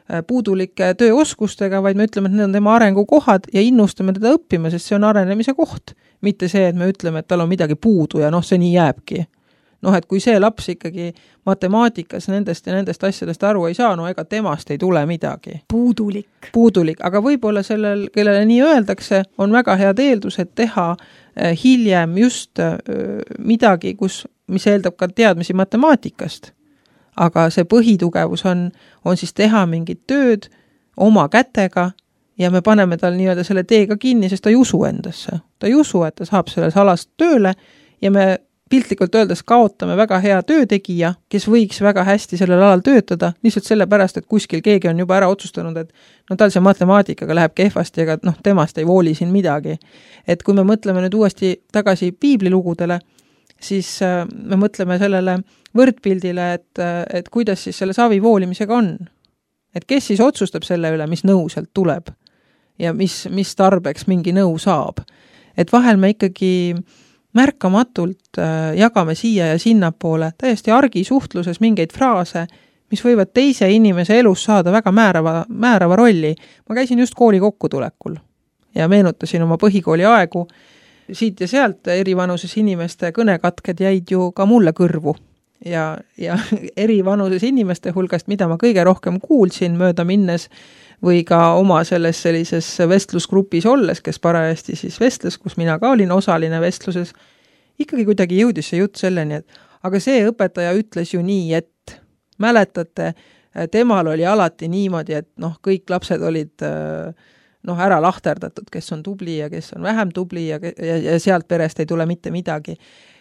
puudulike tööoskustega, vaid me ütleme, et need on tema arengukohad ja innustame teda õppima, sest see on arenemise koht. Mitte see, et me ütleme, et tal on midagi puudu ja noh, see nii jääbki. Noh, et kui see laps ikkagi matemaatikas nendest ja nendest asjadest aru ei saa, no ega temast ei tule midagi. Puudulik. Puudulik, aga võib-olla sellel, kellele nii öeldakse, on väga head eeldused teha hiljem just midagi, kus, mis eeldab ka teadmisi matemaatikast. Aga see põhitugevus on, on siis teha mingit tööd oma kätega ja me paneme tal nii-öelda selle teega kinni, sest ta ei usu endasse. Ta ei usu, et ta saab selles alast tööle ja me piltlikult öeldes kaotame väga hea töötegija, kes võiks väga hästi sellel alal töötada, lihtsalt sellepärast, et kuskil keegi on juba ära otsustanud, et no tal see matemaatikaga läheb kehvasti, aga noh, temast ei vooli siin midagi. Et kui me mõtleme nüüd uuesti tagasi piiblilugudele, siis me mõtleme sellele võrdpildile, et, et kuidas siis selle savi voolimisega on. Et kes siis otsustab selle üle, mis nõu sealt tuleb ja mis, mis tarbeks mingi nõu saab. Et vahel me ikkagi märkamatult jagame siia ja sinnapoole täiesti argisuhtluses mingeid fraase, mis võivad teise inimese elus saada väga määrava, määrava rolli. Ma käisin just kooli kokkutulekul ja meenutasin oma põhikooli aegu. Siit ja sealt eri vanuses inimeste kõnekatked jäid ju ka mulle kõrvu. Ja, ja eri vanuses inimeste hulgast, mida ma kõige rohkem kuulsin mööda minnes, või ka oma selles sellises vestlusgrupis olles, kes parajasti siis vestles, kus mina ka olin osaline vestluses, ikkagi kuidagi jõudis see jutt selleni, et aga see õpetaja ütles ju nii, et mäletate, temal oli alati niimoodi, et noh, kõik lapsed olid noh, ära lahterdatud, kes on tubli ja kes on vähem tubli ja, ja, ja sealt perest ei tule mitte midagi.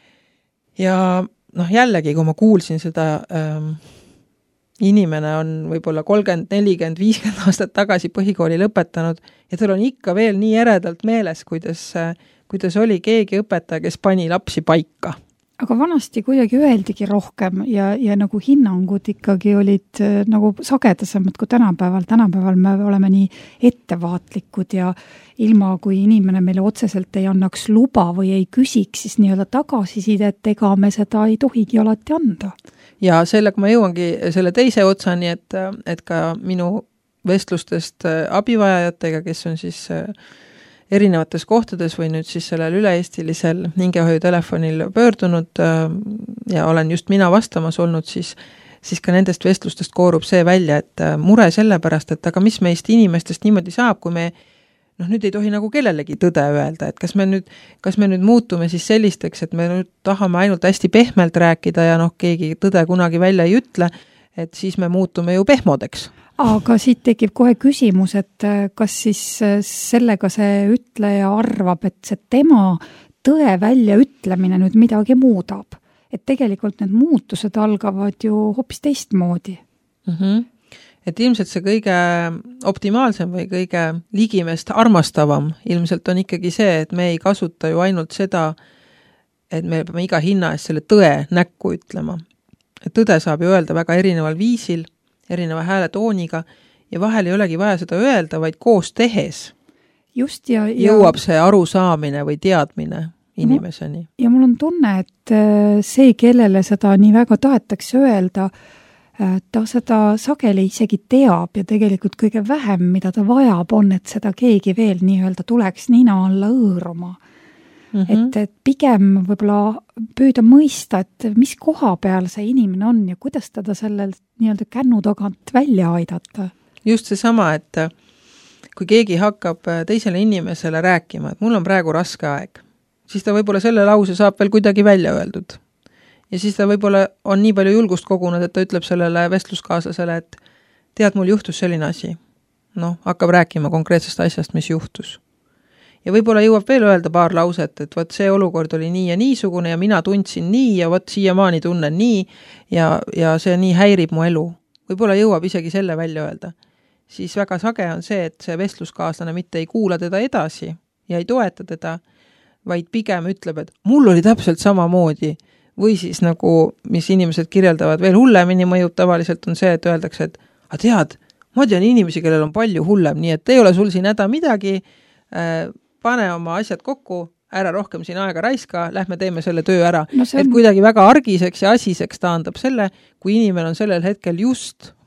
Ja noh, jällegi, kui ma kuulsin seda ähm, inimene on võib-olla kolmkümmend, nelikümmend, viiskümmend aastat tagasi põhikooli lõpetanud ja tal on ikka veel nii eredalt meeles, kuidas, kuidas oli keegi õpetaja, kes pani lapsi paika. Aga vanasti kuidagi öeldigi rohkem ja, ja nagu hinnangud ikkagi olid nagu sagedasemad kui tänapäeval. Tänapäeval me oleme nii ettevaatlikud ja ilma, kui inimene meile otseselt ei annaks luba või ei küsiks, siis nii-öelda tagasisidet, ega me seda ei tohigi alati anda. Ja sellega ma jõuangi selle teise otsani, et, et ka minu vestlustest abivajajatega, kes on siis erinevates kohtades või nüüd siis sellel üle-eestilisel hingehoiutelefonil pöördunud ja olen just mina vastamas olnud, siis, siis ka nendest vestlustest koorub see välja, et mure sellepärast, et aga mis meist inimestest niimoodi saab, kui me noh, nüüd ei tohi nagu kellelegi tõde öelda, et kas me nüüd, kas me nüüd muutume siis sellisteks, et me nüüd tahame ainult hästi pehmelt rääkida ja noh, keegi tõde kunagi välja ei ütle, et siis me muutume ju pehmodeks. Aga siit tekib kohe küsimus, et kas siis sellega see ütleja arvab, et see tema tõe välja ütlemine nüüd midagi muudab. Et tegelikult need muutused algavad ju hoopis teistmoodi. Mm-hmm. Et ilmselt see kõige optimaalsem või kõige ligimest armastavam ilmselt on ikkagi see, et me ei kasuta ju ainult seda, et me peame iga hinna eest selle tõe näkku ütlema. Et tõde saab ju öelda väga erineval viisil, erineva hääletooniga ja vahel ei olegi vaja seda öelda, vaid koos tehes Just ja, ja... jõuab see arusaamine või teadmine inimeseni. Ja mul on tunne, et see, kellele seda nii väga tahetakse öelda, ta seda sageli isegi teab ja tegelikult kõige vähem, mida ta vajab, on, et seda keegi veel nii-öelda tuleks nina alla õõruma. Mm-hmm. Et, et pigem võib-olla püüda mõista, et mis koha peal see inimene on ja kuidas teda sellel nii-öelda kännu tagant välja aidata. Just see sama, et kui keegi hakkab teisele inimesele rääkima, et mul on praegu raske aeg, siis ta võib-olla selle lause saab veel kuidagi välja öeldud. Ja siis ta võib-olla on nii palju julgust kogunud, et ta ütleb sellele vestluskaaslasele, et tead, mul juhtus selline asi. Noh, hakkab rääkima konkreetsest asjast, mis juhtus. Ja võib-olla jõuab veel öelda paar lauset, et võt see olukord oli nii ja niisugune ja mina tundsin nii ja võt siiamaani tunnen nii ja, ja see nii häirib mu elu. Võib-olla jõuab isegi selle välja öelda. Siis väga sage on see, et see vestluskaaslane mitte ei kuula teda edasi ja ei toeta teda, vaid pigem ütleb, et mul oli täpselt samamoodi. Või siis nagu, mis inimesed kirjeldavad veel hullemini mõjub tavaliselt on see, et öeldakse, et a tead, ma tean inimesi, kellel on palju hullem, nii et ei ole sul siin häda midagi, äh, pane oma asjad kokku, ära rohkem siin aega raiska, lähme teeme selle töö ära. No on... Et kuidagi väga argiseks ja asiseks taandab selle, kui inimene on sellel hetkel just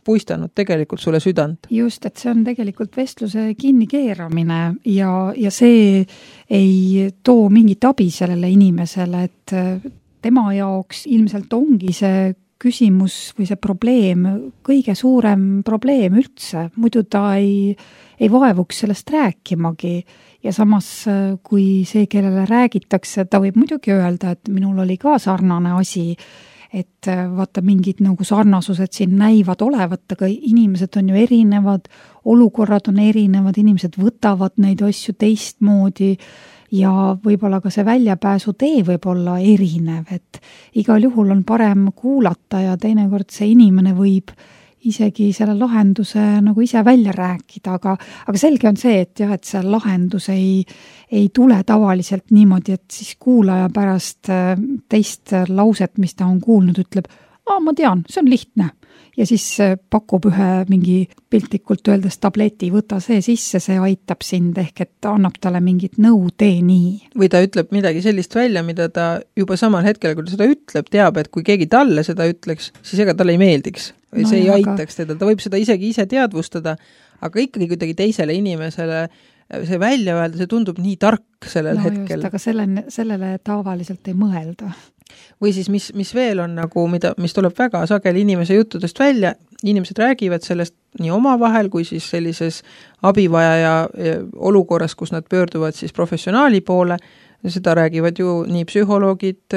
puistanud tegelikult sulle südant. Just, et see on tegelikult vestluse kinni keeramine ja, ja see ei too mingit abi sellele inimesele, et tema jaoks ilmselt ongi see küsimus või see probleem, kõige suurem probleem üldse, muidu ta ei, ei vaevuks sellest rääkimagi. Ja samas, kui see, kellele räägitakse, ta võib muidugi öelda, et minul oli ka sarnane asi, et vaata mingid nagu sarnasused siin näivad olevat, aga inimesed on ju erinevad, olukorrad on erinevad, inimesed võtavad neid asju teistmoodi ja võib-olla ka see väljapääsu tee võib olla erinev, et igal juhul on parem kuulata ja teinekord see inimene võib isegi selle lahenduse nagu ise välja rääkida, aga, aga selge on see, et jah, et see lahendus ei, ei tule tavaliselt niimoodi, et siis kuulaja pärast teist lauset, mis ta on kuulnud, ütleb, aa, ma tean, see on lihtne. Ja siis pakub ühe mingi piltlikult öeldes tableti, võta see sisse, see aitab sind ehk, et annab talle mingit nõu, tee nii. Või ta ütleb midagi sellist välja, mida ta juba samal hetkel, kui ta seda ütleb, teab, et kui keegi talle seda ütleks, siis ega talle ei meeldiks. Või no see jah, ei aitaks teda, ta võib seda isegi ise teadvustada, aga ikkagi kuidagi teisele inimesele see välja öelda, see tundub nii tark sellel no hetkel. Just, aga sellele, sellele tavaliselt ei mõelda. Või siis mis, mis veel on nagu, mida, mis tuleb väga sageli inimese juttudest välja, inimesed räägivad sellest nii oma vahel, kui siis sellises abivajaja olukorras, kus nad pöörduvad siis professionaali poole, seda räägivad ju nii psühholoogid,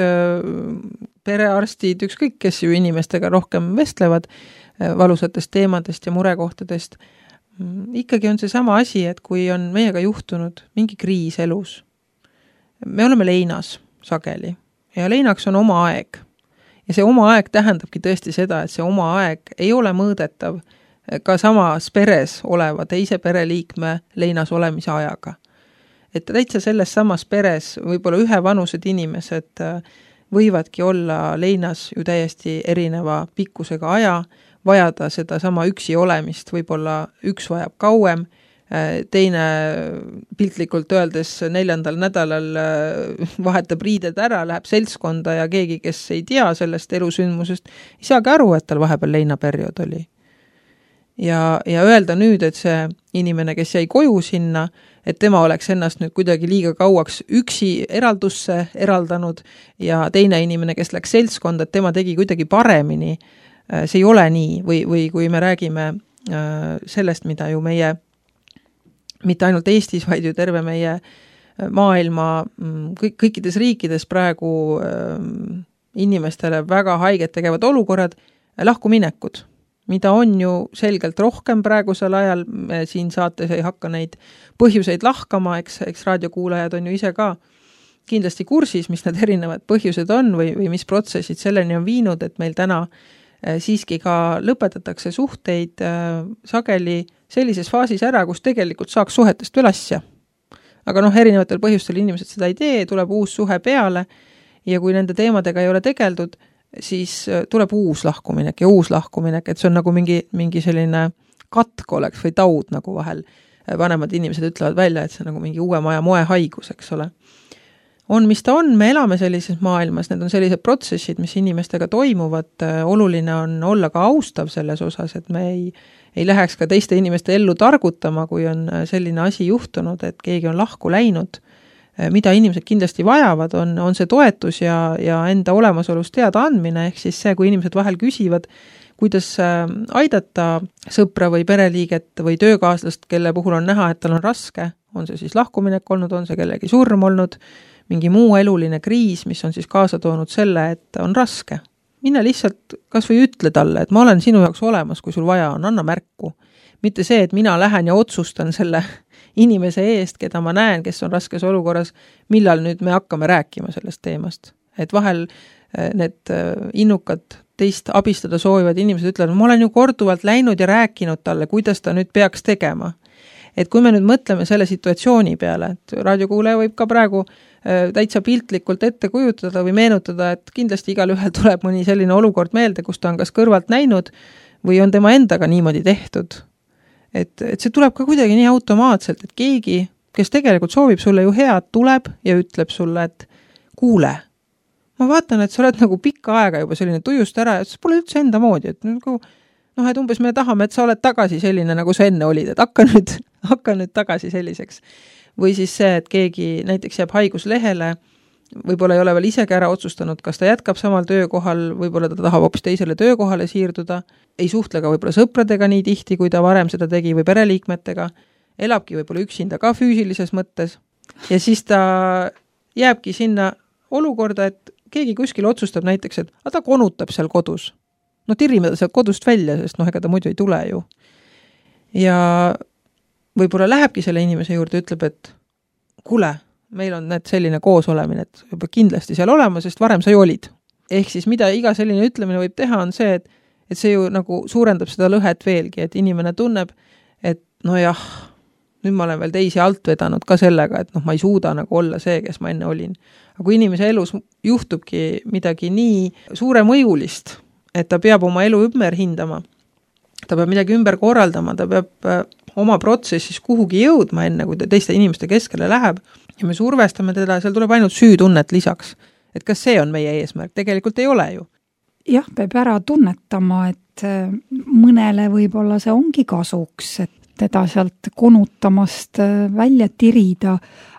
perearstid, ükskõik, kes ju inimestega rohkem vestlevad valusatest teemadest ja murekohtadest. Ikkagi on see sama asi, et kui on meiega juhtunud mingi kriis elus, me oleme leinas sageli ja leinaks on oma aeg. Ja see oma aeg tähendabki tõesti seda, et see oma aeg ei ole mõõdetav ka samas peres oleva teise pereliikme leinas olemise ajaga. Et täitsa selles samas peres võib-olla ühe vanused inimesed võivadki olla leinas ju täiesti erineva pikkusega aja, vajada seda sama üksi olemist, võib-olla üks vajab kauem, teine piltlikult öeldes neljandal nädalal vahetab riided ära, läheb seltskonda ja keegi, kes ei tea sellest elusündmusest, ei saagi aru, et tal vahepeal leinaperiood oli. Ja, ja öelda nüüd, et see inimene, kes jäi koju sinna, et tema oleks ennast nüüd kuidagi liiga kauaks üksi eraldusse eraldanud ja teine inimene, kes läks seltskonda, et tema tegi kuidagi paremini, see ei ole nii või, või kui me räägime sellest, mida ju meie mitte ainult Eestis, vaid ju terve meie maailma kõik, kõikides riikides praegu inimestele väga haiget tegevad olukorrad, lahkuminekud, mida on ju selgelt rohkem praegusel ajal, me siin saates ei hakka neid põhjuseid lahkama, eks, eks raadiokuulajad on ju ise ka kindlasti kursis, mis need erinevad põhjused on või, või mis protsessid selleni on viinud, et meil täna siiski ka lõpetatakse suhteid sageli sellises faasis ära, kus tegelikult saaks suhetest veel asja. Aga noh, erinevatel põhjustel inimesed seda ei tee, tuleb uus suhe peale ja kui nende teemadega ei ole tegeldud, siis tuleb uus lahkuminek ja uus lahkuminek, et see on nagu mingi, mingi selline katk oleks või taud nagu vahel. Vanemad inimesed ütlevad välja, et see on nagu mingi uue maja moehaigus, eks ole. On, mis ta on, me elame sellises maailmas, need on sellised protsessid, mis inimestega toimuvad, oluline on olla ka austav selles osas, et me ei, ei läheks ka teiste inimeste ellu targutama, kui on selline asi juhtunud, et keegi on lahku läinud. Mida inimesed kindlasti vajavad, on, on see toetus ja, ja enda olemasolust teada andmine, ehk siis see, kui inimesed vahel küsivad, kuidas aidata sõpra või pereliiget või töökaaslast, kelle puhul on näha, et tal on raske, on see siis lahkuminek olnud, on see kellegi surm olnud, mingi muu eluline kriis, mis on siis kaasa toonud selle, et on raske. Mine lihtsalt kas või ütle talle, et ma olen sinu jaoks olemas, kui sul vaja on, anna märku. Mitte see, et mina lähen ja otsustan selle inimese eest, keda ma näen, kes on raskes olukorras, millal nüüd me hakkame rääkima sellest teemast. Et vahel need innukad teist abistada soovivad inimesed ütlevad, ma olen ju korduvalt läinud ja rääkinud talle, kuidas ta nüüd peaks tegema. Et kui me nüüd mõtleme selle situatsiooni peale, et raadiokuulaja võib ka praegu täitsa piltlikult ette kujutada või meenutada, et kindlasti igal ühel tuleb mõni selline olukord meelde, kus ta on kas kõrvalt näinud või on tema endaga niimoodi tehtud. Et, et see tuleb ka kuidagi nii automaatselt, et keegi, kes tegelikult soovib sulle ju head, tuleb ja ütleb sulle, et kuule, ma vaatan, et sa oled nagu pikka aega juba selline tujust ära, et sa pole üldse enda moodi, et nagu noh, et umbes me tahame, et sa oled tagasi selline, nagu sa enne olid, et hakka nüüd, hakka nüüd tagasi selliseks. Või siis see, et keegi näiteks jääb haiguslehele, võib-olla ei ole veel isegi ära otsustanud, kas ta jätkab samal töökohal, võib-olla ta tahab hoopis teisele töökohale siirduda, ei suhtle ka võib-olla sõpradega nii tihti, kui ta varem seda tegi, või pereliikmetega, elabki võib-olla üksinda ka füüsilises mõttes, ja siis ta jääbki sinna olukorda, et keegi kuskil otsustab näiteks, et a ta konutab seal kodus. No tirime ta sealt kodust välja, sest noh, ega ta muidu ei tule ju. Ja võib-olla lähebki selle inimese juurde, ütleb, et kuule, meil on need selline koos olemine, et juba kindlasti seal olema, sest varem sa ju olid. Ehk siis mida iga selline ütlemine võib teha, on see, et, et see ju nagu suurendab seda lõhet veelgi, et inimene tunneb, et no jah, nüüd ma olen veel teisi alt vedanud ka sellega, et noh, ma ei suuda nagu olla see, kes ma enne olin. Aga kui inimese elus juhtubki midagi nii suuremõjulist, et ta peab oma elu ümber hindama, ta peab midagi ümber korraldama, ta peab oma protsessis kuhugi jõudma enne, kui ta teiste inimeste keskele läheb ja me survestame teda, seal tuleb ainult süütunnet lisaks. Et kas see on meie eesmärk? Tegelikult ei ole ju. Jah, peab ära tunnetama, et mõnele võib-olla see ongi kasuks, et teda sealt konutamast välja tirida,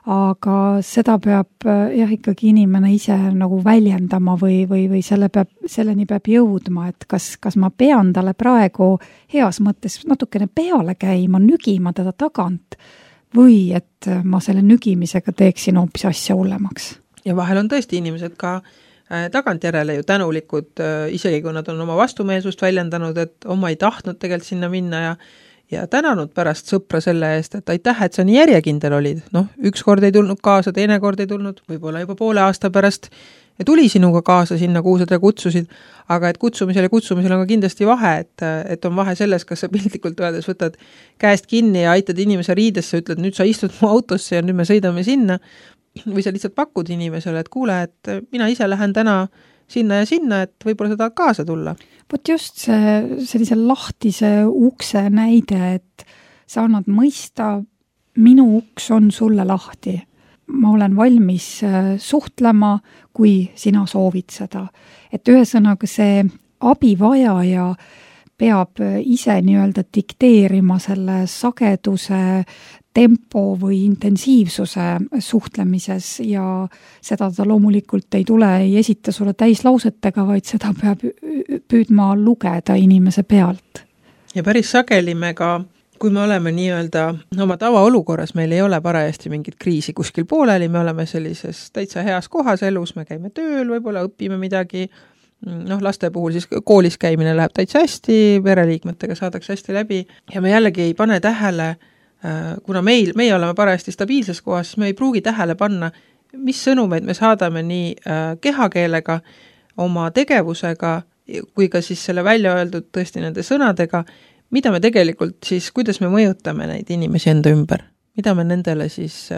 aga seda peab jah, ikkagi inimene ise nagu väljendama või, või, või selle peab, selleni peab jõudma, et kas, kas ma pean talle praegu heas mõttes natukene peale käima, nügima teda tagant või et ma selle nügimisega teeksin hoopis asja hullemaks. Ja vahel on tõesti inimesed ka tagantjärele ju tänulikud, isegi kui nad on oma vastumeelsust väljendanud, et oma ei tahtnud tegelikult sinna minna ja ja tänanud pärast sõpra selle eest, et aitäh, et sa nii järjekindel olid. Noh, üks kord ei tulnud kaasa, teine kord ei tulnud, võib-olla juba poole aasta pärast ja tuli sinuga kaasa sinna, kuhu sa teda kutsusid, aga et kutsumisel ja kutsumisel on ka kindlasti vahe, et, et on vahe selles, kas sa piltlikult öeldes võtad käest kinni ja aitad inimese riidesse, ütled, nüüd sa istud mu autosse ja nüüd me sõidame sinna, või sa lihtsalt pakud inimesele, et kuule, et mina ise lähen täna sinna ja sinna, et võib-olla sa tahad kaasa tulla. Vot just see sellise lahtise ukse näide, et sa annad mõista, minu uks on sulle lahti. Ma olen valmis suhtlema, kui sina soovid seda. Et ühesõnaga see abivajaja peab ise nii-öelda dikteerima selle sageduse, tempo või intensiivsuse suhtlemises ja seda ta loomulikult ei tule, ei esita sulle täislausetega, vaid seda peab püüdma lugeda inimese pealt. Ja päris sageli me ka, kui me oleme nii-öelda oma tavaolukorras, meil ei ole parajasti mingit kriisi kuskil pooleli, me oleme sellises täitsa heas kohas elus, me käime tööl, võib-olla õpime midagi, noh, laste puhul siis koolis käimine läheb täitsa hästi, pereliikmetega saadakse hästi läbi ja me jällegi ei pane tähele, kuna meil, meie oleme parajasti stabiilses kohas, siis me ei pruugi tähele panna, mis sõnumeid me saadame nii kehakeelega, oma tegevusega, kui ka siis selle välja öeldud tõesti nende sõnadega, mida me tegelikult siis, kuidas me mõjutame neid inimesi enda ümber, mida me nendele siis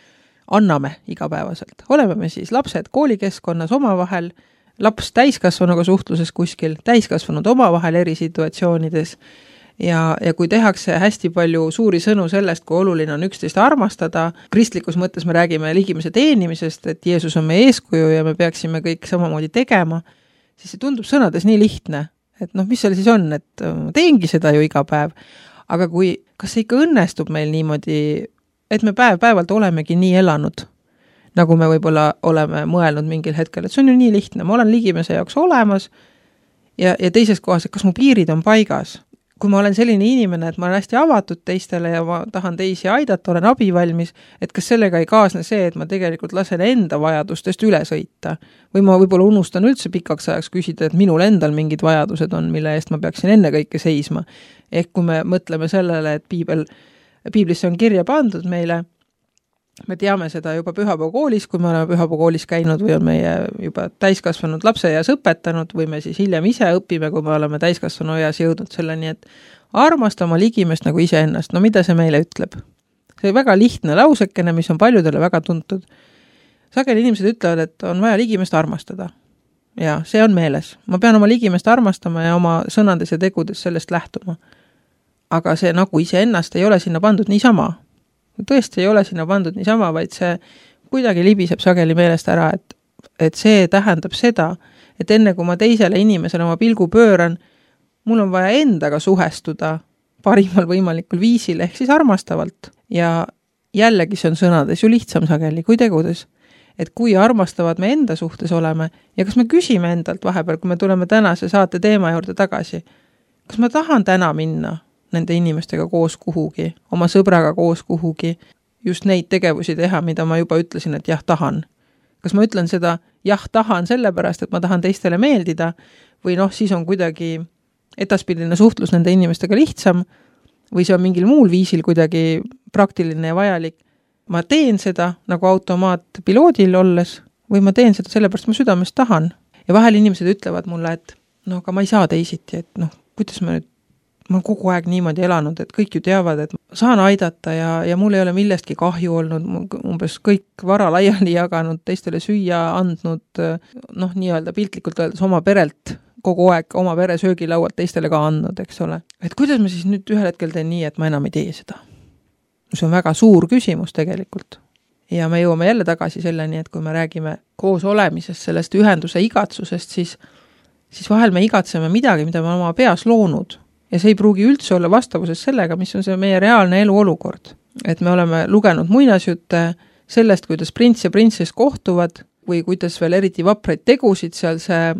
anname igapäevaselt. Oleme me siis lapsed koolikeskkonnas omavahel, laps täiskasvanuga suhtluses kuskil, täiskasvanud omavahel eri situatsioonides, Ja, ja kui tehakse hästi palju suuri sõnu sellest, kui oluline on üksteist armastada, kristlikus mõttes me räägime ligimise teenimisest, et Jeesus on meie eeskuju ja me peaksime kõik samamoodi tegema, siis see tundub sõnades nii lihtne, et noh, mis seal siis on, et teengi seda ju iga päev, aga kui, kas see ikka õnnestub meil niimoodi, et me päev päevalt olemegi nii elanud, nagu me võib-olla oleme mõelnud mingil hetkel, et see on ju nii lihtne, ma olen ligimese jaoks olemas ja, ja teises kohas, et kas mu piirid on paigas. Kui ma olen selline inimene, et ma olen hästi avatud teistele ja ma tahan teisi aidata, olen abivalmis, et kas sellega ei kaasne see, et ma tegelikult lasen enda vajadustest üle sõita. Või ma võib-olla unustan üldse pikaks ajaks küsida, et minul endal mingid vajadused on, mille eest ma peaksin enne kõike seisma. Ehk kui me mõtleme sellele, et piibel, piiblisse on kirja pandud meile, me teame seda juba pühapäevakoolis, kui me oleme pühapäevakoolis käinud või on meie juba täiskasvanud lapseeas õpetanud või me siis hiljem ise õpime, kui me oleme täiskasvanu eas jõudnud selleni, et armasta oma ligimest nagu iseennast. No mida see meile ütleb? See väga lihtne lausekene, mis on paljudele väga tuntud. Sageli inimesed ütlevad, et on vaja ligimest armastada. Ja see on meeles. Ma pean oma ligimest armastama ja oma sõnades ja tegudes sellest lähtuma. Aga see nagu iseennast ei ole sinna pandud niisama. Tõesti ei ole sinna pandud niisama, vaid see kuidagi libiseb sageli meelest ära, et, et see tähendab seda, et enne kui ma teisele inimesele oma pilgu pööran, mul on vaja endaga suhestuda parimal võimalikul viisil, ehk siis armastavalt. Ja jällegi see on sõnades ju lihtsam sageli kui tegudes. Et kui armastavad me enda suhtes oleme ja kas me küsime endalt vahepeal, kui me tuleme tänase saate teema juurde tagasi, kas ma tahan täna minna nende inimestega koos kuhugi, oma sõbraga koos kuhugi, just neid tegevusi teha, mida ma juba ütlesin, et jah, tahan. Kas ma ütlen seda, jah, tahan sellepärast, et ma tahan teistele meeldida või noh, siis on kuidagi edaspidine suhtlus nende inimestega lihtsam või see on mingil muul viisil kuidagi praktiline ja vajalik. Ma teen seda nagu automaatpiloodil olles või ma teen seda sellepärast, ma südamest tahan. Ja vahel inimesed ütlevad mulle, et no aga ma ei saa teisiti, et noh, kuidas ma nüüd, ma olen kogu aeg niimoodi elanud, et kõik ju teavad, et ma saan aidata ja, ja mul ei ole millestki kahju olnud, umbes kõik vara laiali jaganud, teistele süüa andnud, noh, nii-öelda piltlikult öeldes oma perelt kogu aeg oma pere söögilaualt teistele ka andnud, eks ole. Et kuidas ma siis nüüd ühel hetkel teen nii, et ma enam ei tee seda? See on väga suur küsimus tegelikult. Ja me jõuame jälle tagasi selleni, et kui me räägime koos olemisest, sellest ühenduse igatsusest, siis, siis vahel me igatseme midagi, mida me oma peas loonud. Ja see ei pruugi üldse olla vastavuses sellega, mis on see meie reaalne elu olukord. Et me oleme lugenud muinasjutte sellest, kuidas prints ja printsess kohtuvad või kuidas veel eriti vapraid tegusid seal see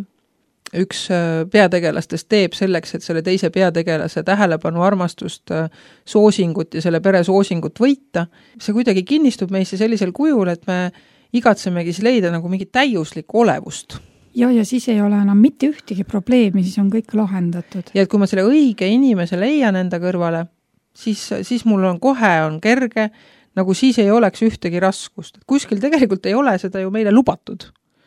üks peategelastest teeb selleks, et selle teise peategelase tähelepanu, armastust, soosingut ja selle pere soosingut võita. See kuidagi kinnistub meisse sellisel kujul, et me igatsemegi siis leida nagu mingi täiuslikku olevust. Ja, ja siis ei ole enam mitte ühtegi probleemi, siis on kõik lahendatud. Ja et kui ma selle õige inimese leian enda kõrvale, siis, siis mul on kohe, on kerge, nagu siis ei oleks ühtegi raskust. Kuskil tegelikult ei ole seda ju meile lubatud.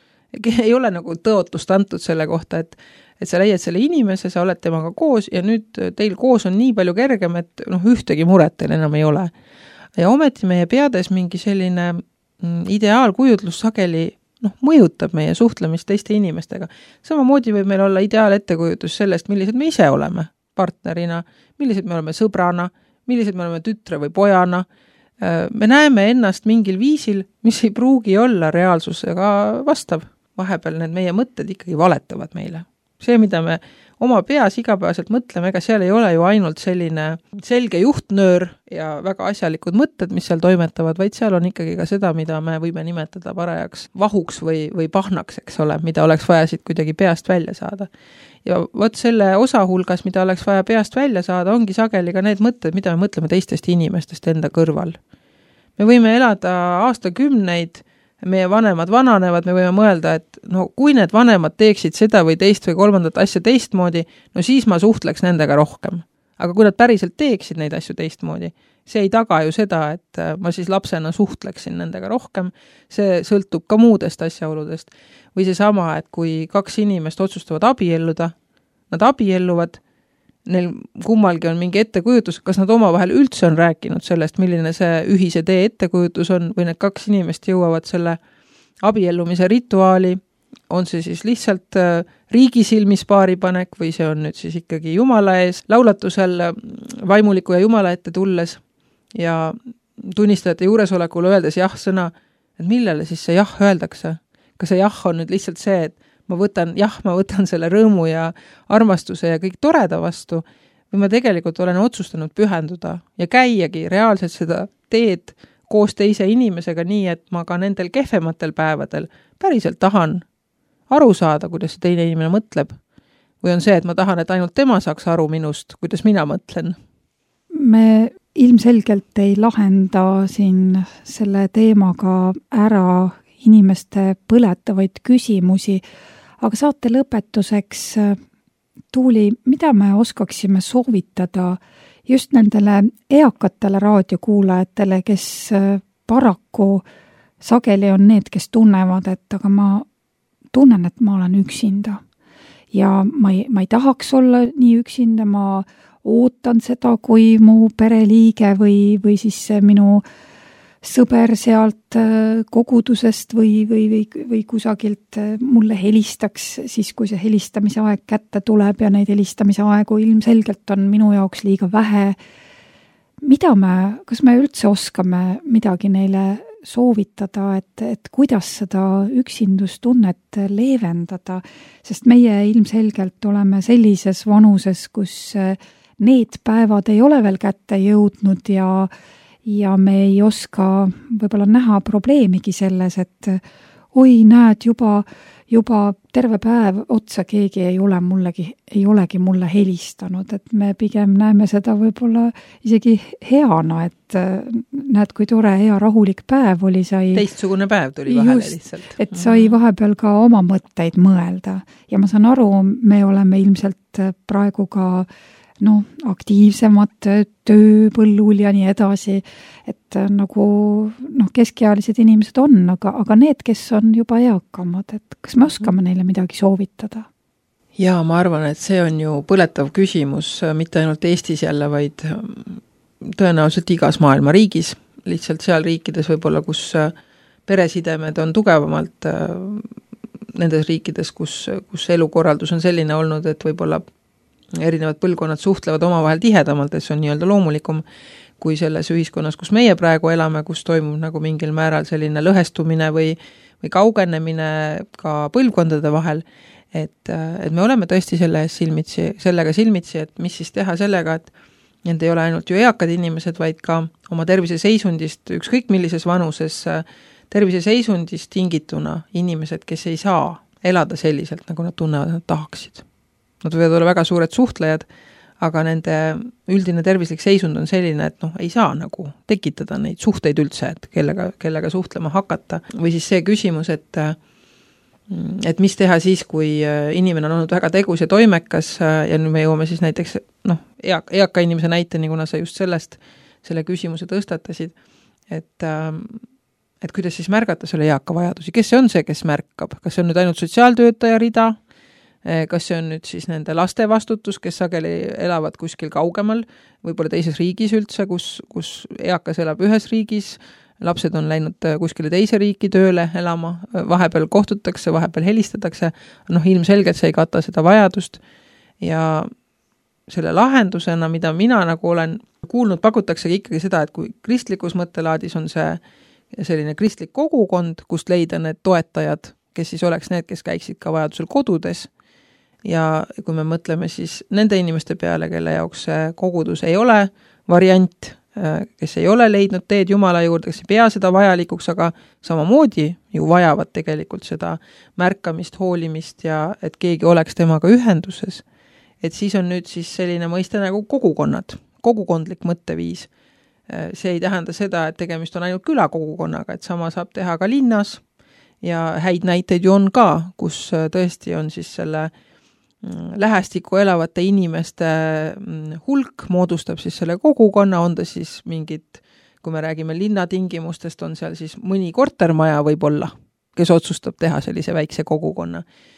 Ei ole nagu tõotust antud selle kohta, et, et sa leiad selle inimese, sa oled temaga koos ja nüüd teil koos on nii palju kergem, et noh, ühtegi muret teil enam ei ole. Ja ometi meie peades mingi selline ideaalkujutlus sageli noh, mõjutab meie suhtlemist teiste inimestega. Samamoodi võib meil olla ideaal ettekujutus sellest, millised me ise oleme partnerina, millised me oleme sõbrana, millised me oleme tütre või pojana. Me näeme ennast mingil viisil, mis ei pruugi olla reaalsusega vastav. Vahepeal need meie mõtted ikkagi valetavad meile. See, mida me oma peas igapäevaselt mõtleme, ega seal ei ole ju ainult selline selge juhtnöör ja väga asjalikud mõtted, mis seal toimetavad, vaid seal on ikkagi ka seda, mida me võime nimetada parajaks vahuks või, või pahnaks, eks ole, mida oleks vaja siit kuidagi peast välja saada. Ja vot selle osa hulgas, mida oleks vaja peast välja saada, ongi sageli ka need mõtted, mida me mõtleme teistest inimestest enda kõrval. Me võime elada aastakümneid, meie vanemad vananevad, me võime mõelda, et no kui need vanemad teeksid seda või teist või kolmandat asja teistmoodi, no siis ma suhtleks nendega rohkem. Aga kui nad päriselt teeksid neid asju teistmoodi, see ei taga ju seda, et ma siis lapsena suhtleksin nendega rohkem, see sõltub ka muudest asjaoludest. Või see sama, et kui kaks inimest otsustavad abielluda, nad abielluvad, neil kummalgi on mingi ettekujutus, kas nad omavahel üldse on rääkinud sellest, milline see ühise tee ettekujutus on, või need kaks inimest jõuavad selle abiellumise rituaali, on see siis lihtsalt riigi silmis paaripanek või see on nüüd siis ikkagi Jumala ees, laulatusel vaimuliku ja Jumala ette tulles ja tunnistajate juuresolekul öeldes jah-sõna, et millele siis see jah öeldakse? Kas see jah on nüüd lihtsalt see, et ma võtan, jah, ma võtan selle rõõmu ja armastuse ja kõik toreda vastu, või ma tegelikult olen otsustanud pühenduda ja käiagi reaalselt seda teed koos teise inimesega nii, et ma ka nendel kehvematel päevadel päriselt tahan aru saada, kuidas see teine inimene mõtleb. Või on see, et ma tahan, et ainult tema saaks aru minust, kuidas mina mõtlen. Me ilmselgelt ei lahenda siin selle teemaga ära inimeste põletavaid küsimusi, aga saate lõpetuseks, Tuuli, mida me oskaksime soovitada just nendele eakatele raadiokuulajatele, kes paraku sageli on need, kes tunnevad, et aga ma tunnen, et ma olen üksinda. Ja ma ei, ma ei tahaks olla nii üksinda, ma ootan seda, kui mu pereliige või, või siis minu sõber sealt kogudusest või, või, või, või kusagilt mulle helistaks siis, kui see helistamise aeg kätte tuleb ja neid helistamise aegu ilmselgelt on minu jaoks liiga vähe. Mida me, kas me üldse oskame midagi neile soovitada, et, et kuidas seda üksindustunnet leevendada, sest meie ilmselgelt oleme sellises vanuses, kus need päevad ei ole veel kätte jõudnud ja, ja me ei oska võib-olla näha probleemigi selles, et oi, näed, juba juba terve päev otsa keegi ei ole mullegi, ei olegi mulle helistanud, et me pigem näeme seda võib-olla isegi heana, et näed, kui tore, hea, rahulik päev oli, sai teistsugune päev tuli vahele just, lihtsalt. Et sai vahepeal ka oma mõtteid mõelda ja ma saan aru, me oleme ilmselt praegu ka noh, aktiivsemad tööpõllul ja nii edasi, et nagu noh, keskealised inimesed on, aga, aga need, kes on juba eakamad, et kas me oskame neile midagi soovitada? Jaa, ma arvan, et see on ju põletav küsimus, mitte ainult Eestis jälle, vaid tõenäoliselt igas maailma riigis, lihtsalt seal riikides võib-olla, kus peresidemed on tugevamalt nendes riikides, kus, kus elukorraldus on selline olnud, et võib-olla erinevad põlvkonnad suhtlevad omavahel tihedamalt, et see on nii-öelda loomulikum kui selles ühiskonnas, kus meie praegu elame, kus toimub nagu mingil määral selline lõhestumine või, või kaugenemine ka põlvkondade vahel, et, et me oleme tõesti selle silmitsi, sellega silmitsi, et mis siis teha sellega, et need ei ole ainult ju eakad inimesed, vaid ka oma terviseseisundist, ükskõik millises vanuses terviseseisundist tingituna inimesed, kes ei saa elada selliselt, nagu nad tunnevad, nad tahaksid. Nad võivad olla väga suured suhtlejad, aga nende üldine tervislik seisund on selline, et noh, ei saa nagu tekitada neid suhteid üldse, et kellega, kellega suhtlema hakata. Või siis see küsimus, et, et mis teha siis, kui inimene on olnud väga tegus ja toimekas ja nüüd me jõuame siis näiteks noh, eaka, eaka inimese näiteni, kuna sa just sellest selle küsimuse tõstatasid, et, et kuidas siis märgata selle eaka vajadusi. Kes see on see, kes märkab? Kas see on nüüd ainult sotsiaaltöötaja rida? Kas see on nüüd siis nende laste vastutus, kes sageli elavad kuskil kaugemal, võib-olla teises riigis üldse, kus, kus eakas elab ühes riigis, lapsed on läinud kuskile teise riiki tööle elama, vahepeal kohtutakse, vahepeal helistatakse, noh ilmselgelt see ei kata seda vajadust ja selle lahendusena, mida mina nagu olen kuulnud, pakutakse ikkagi seda, et kui kristlikus mõttelaadis on see selline kristlik kogukond, kust leida need toetajad, kes siis oleks need, kes käiksid ka vajadusel kodudes. Ja kui me mõtleme siis nende inimeste peale, kelle jaoks see kogudus ei ole variant, kes ei ole leidnud teed Jumala juurde, kes ei pea seda vajalikuks, aga samamoodi ju vajavad tegelikult seda märkamist, hoolimist ja et keegi oleks temaga ühenduses. Et siis on nüüd siis selline mõiste nagu kogukonnad, kogukondlik mõtteviis. See ei tähenda seda, et tegemist on ainult külakogukonnaga, et sama saab teha ka linnas ja häid näiteid ju on ka, kus tõesti on siis selle lähestikku elavate inimeste hulk moodustab siis selle kogukonna, on ta siis mingid, kui me räägime linnatingimustest, on seal siis mõni kortermaja võib-olla, kes otsustab teha sellise väikse kogukonna.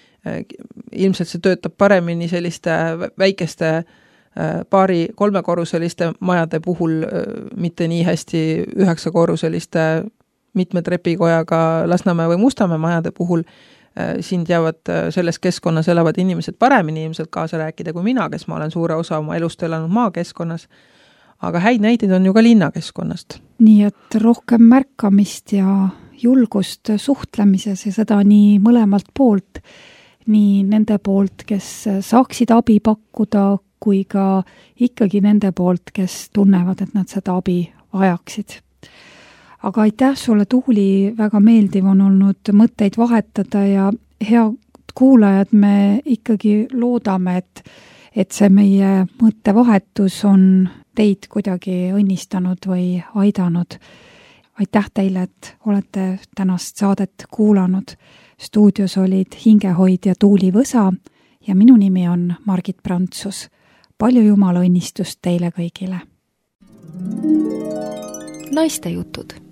Ilmselt see töötab paremini selliste väikeste paari kolmekorruseliste majade puhul, mitte nii hästi üheksakorruseliste mitme trepikojaga Lasnamäe või Mustamäe majade puhul. Siin teavad selles keskkonnas elavad inimesed paremini ilmselt kaasa rääkida kui mina, kes ma olen suure osa oma elust elanud maakeskkonnas, aga häid näiteid on ju ka linnakeskkonnast. Nii et rohkem märkamist ja julgust suhtlemises ja seda nii mõlemalt poolt, nii nende poolt, kes saaksid abi pakkuda, kui ka ikkagi nende poolt, kes tunnevad, et nad seda abi vajaksid. Aga aitäh sulle, Tuuli, väga meeldiv on olnud mõtteid vahetada ja head kuulajad, me ikkagi loodame, et, et see meie mõttevahetus on teid kuidagi õnnistanud või aidanud. Aitäh teile, et olete tänast saadet kuulanud. Stuudios olid hingehoidja Tuuli Võsa ja minu nimi on Margit Prantsus. Palju Jumala õnnistust teile kõigile. Naiste jutud.